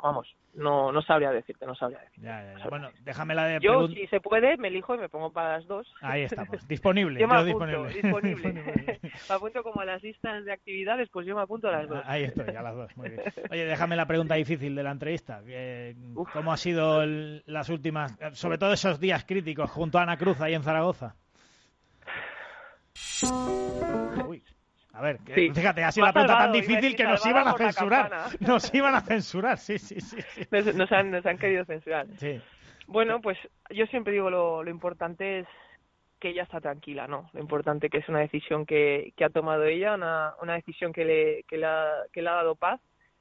no sabría decirte. Ya. Bueno, déjame la de yo, si se puede, me elijo y me pongo para las 2. Ahí estamos, disponible. Yo me apunto, disponible. Me apunto como a las listas de actividades, pues yo me apunto a las 2. Ahí estoy, a las 2, muy bien. Oye, déjame la pregunta difícil de la entrevista. ¿Cómo ha sido las últimas, sobre todo esos días críticos junto a Ana Cruz ahí en Zaragoza? Uy. A A ver, Sí. fíjate, ha sido Me la ha pregunta tan salvado, difícil iba a que nos decir, iban a salvada por la censurar. campana. Nos iban a censurar, sí. Nos han querido censurar. Sí. Bueno, pues yo siempre digo lo importante es que ella está tranquila, ¿no? Lo importante que es una decisión que ha tomado ella, una decisión que le ha dado paz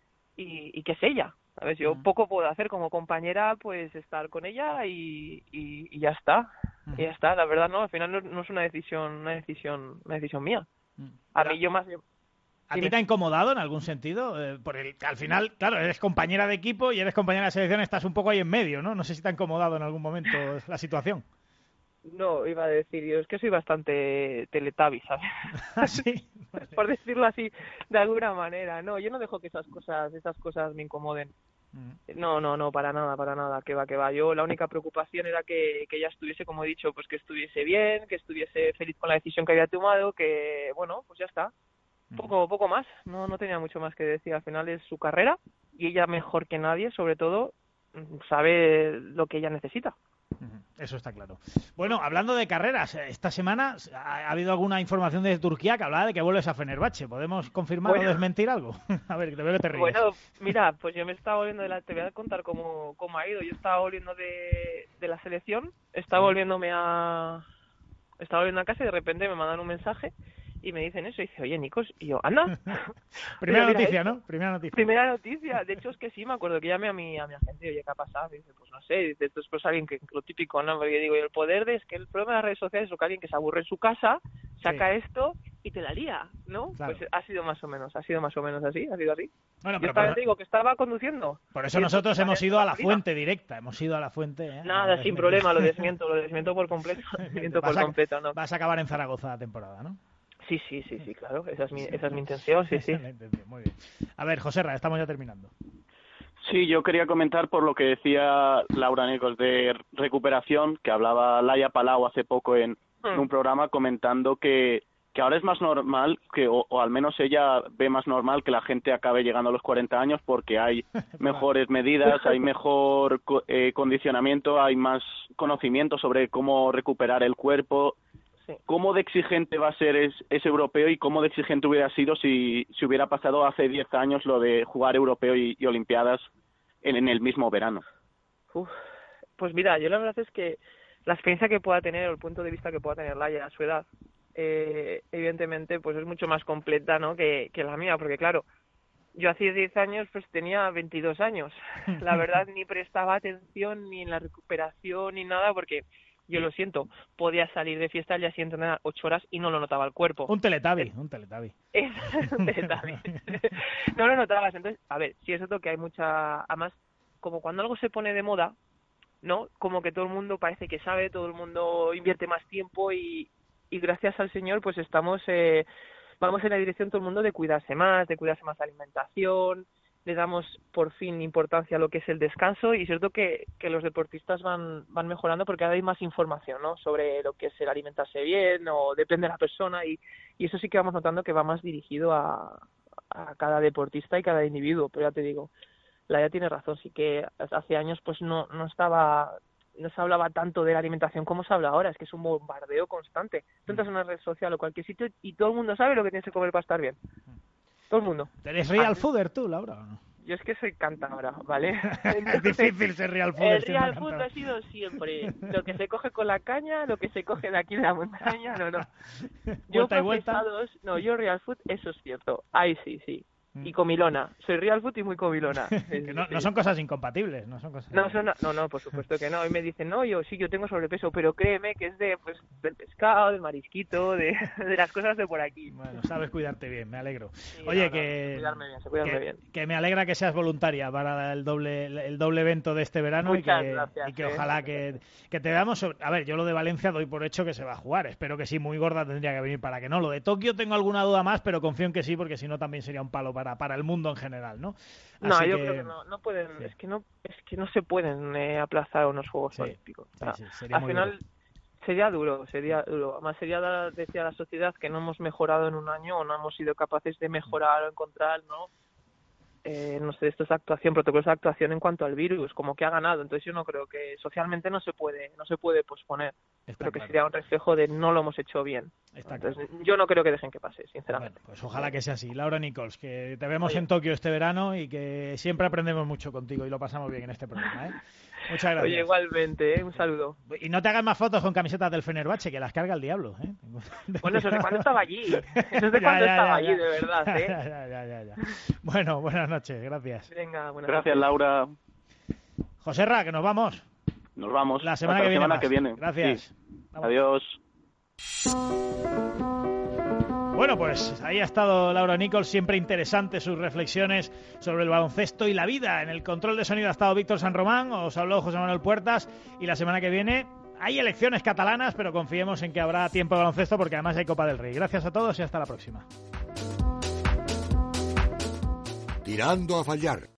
y que es ella. ¿Sabes? Yo poco puedo hacer como compañera, pues estar con ella y ya está. Y ya está, la verdad no, al final no es una decisión mía. A mí yo más... ¿A ti te ha incomodado en algún sentido? Al final, claro, eres compañera de equipo y eres compañera de selección, estás un poco ahí en medio, ¿no? No sé si te ha incomodado en algún momento la situación. No, iba a decir yo, es que soy bastante Teletubby, ¿sabes? ¿Ah, sí? Vale. Por decirlo así, de alguna manera. No, yo no dejo que esas cosas me incomoden. No, para nada, que va. Yo la única preocupación era que ella estuviese, como he dicho, pues que estuviese bien, que estuviese feliz con la decisión que había tomado, que, bueno, pues ya está. Poco más, no tenía mucho más que decir. Al final es su carrera y ella mejor que nadie, sobre todo, sabe lo que ella necesita. Eso está claro. Bueno, hablando de carreras, esta semana ha habido alguna información desde Turquía que hablaba de que vuelves a Fenerbahce. ¿Podemos confirmar o desmentir algo? A ver, te veo que te ríes. Bueno, mira, pues yo me estaba volviendo te voy a contar cómo ha ido. Yo estaba volviendo de la selección, estaba volviendo a casa y de repente me mandan un mensaje y me dicen eso, y dice, oye, Nikos, y yo, anda. Primera Pero noticia, mira, ¿no? Primera noticia. De hecho, es que sí, me acuerdo que llamé a mi agente, oye, ¿qué ha pasado? Y dice, pues no sé, dice, esto es pues alguien que, lo típico, ¿no? Porque digo, el poder es que el problema de las redes sociales es que alguien que se aburre en su casa, saca esto y te la lía, ¿no? Claro. Pues ha sido más o menos así, ha sido así. Bueno, yo te digo que estaba conduciendo. Por eso nosotros hemos ido a la fuente directa, ¿eh? Nada, sin problema, lo desmiento por completo. ¿No? Vas a acabar en Zaragoza la temporada, ¿no? Sí, claro, esa es mi intención, sí. Muy bien. A ver, Joserra, estamos ya terminando. Sí, yo quería comentar por lo que decía Laura Nikos de recuperación, que hablaba Laia Palau hace poco en un programa comentando que ahora es más normal, o al menos ella ve más normal que la gente acabe llegando a los 40 años porque hay mejores medidas, hay mejor condicionamiento, hay más conocimiento sobre cómo recuperar el cuerpo. ¿Cómo de exigente va a ser ese europeo y cómo de exigente hubiera sido si hubiera pasado hace 10 años lo de jugar europeo y olimpiadas en el mismo verano? Pues mira, yo la verdad es que la experiencia que pueda tener o el punto de vista que pueda tener Laia a su edad, evidentemente pues es mucho más completa, ¿no? que la mía, porque claro, yo hace 10 años pues tenía 22 años. La verdad ni prestaba atención ni en la recuperación ni nada porque... Yo lo siento, podía salir de fiesta al día siguiente entrenar 8 horas y no lo notaba el cuerpo. Un Teletubby. Un Teletubby. No lo notabas. Entonces, a ver, sí es cierto que hay mucha... Además, como cuando algo se pone de moda, ¿no? Como que todo el mundo parece que sabe, todo el mundo invierte más tiempo y gracias al Señor pues estamos... vamos en la dirección todo el mundo de cuidarse más la alimentación... Le damos por fin importancia a lo que es el descanso y es cierto que los deportistas van mejorando porque ahora hay más información, ¿no? Sobre lo que es el alimentarse bien o depende de la persona y eso sí que vamos notando que va más dirigido a cada deportista y cada individuo, pero ya te digo, Laia tiene razón, sí que hace años pues no se hablaba tanto de la alimentación como se habla ahora, es que es un bombardeo constante. Tú entras en una red social o cualquier sitio y todo el mundo sabe lo que tienes que comer para estar bien. Todo el mundo. ¿Eres real fooder tú, Laura, o no? Yo es que soy cantadora, ¿vale? Es difícil ser real fooder. El real food lo ha sido siempre. Lo que se coge con la caña, lo que se coge de aquí de la montaña, no. Yo procesados, no, yo real food, eso es cierto. Ahí sí. Y comilona. Soy real food y muy comilona. Que no son cosas incompatibles, no son cosas... No, por supuesto que no. Y me dicen, no, yo tengo sobrepeso, pero créeme que es del pescado, del marisquito, de las cosas de por aquí. Bueno, sabes cuidarte bien, me alegro. Sí, Oye, cuidarme bien. Que me alegra que seas voluntaria para el doble evento de este verano. Muchas gracias, y que ojalá que te veamos... A ver, yo lo de Valencia doy por hecho que se va a jugar. Espero que sí, muy gorda tendría que venir para que no. Lo de Tokio tengo alguna duda más, pero confío en que sí, porque si no también sería un palo para el mundo en general, ¿no? Así yo creo que no pueden, sí. es que no se pueden aplazar unos Juegos Olímpicos. Al final sería duro. Además sería decir a la sociedad que no hemos mejorado en un año o no hemos sido capaces de mejorar o encontrar, ¿no? No sé, esto es protocolos de actuación en cuanto al virus, como que ha ganado. Entonces yo no creo que socialmente no se puede posponer. Creo que sería un reflejo de no lo hemos hecho bien. Entonces, yo no creo que dejen que pase, sinceramente. Bueno, pues ojalá que sea así. Laura Nichols, que te vemos en Tokio este verano y que siempre aprendemos mucho contigo y lo pasamos bien en este programa, ¿eh? Muchas gracias. Oye, igualmente, un saludo. Y no te hagas más fotos con camisetas del Fenerbahce, que las carga el diablo, ¿eh? Bueno, eso es de cuando estaba allí. Eso es de cuando estaba allí, de verdad, ¿eh? Ya. Bueno, buenas noches, gracias. Venga, buenas Gracias, noches. Laura. Joserra, que nos vamos. Nos vamos. La semana Hasta que viene. Gracias. Sí. Adiós. Bueno, pues ahí ha estado Laura Nichols, siempre interesante sus reflexiones sobre el baloncesto y la vida. En el control de sonido ha estado Víctor San Román, os habló José Manuel Puertas, y la semana que viene hay elecciones catalanas, pero confiemos en que habrá tiempo de baloncesto porque además hay Copa del Rey. Gracias a todos y hasta la próxima. Tirando a fallar.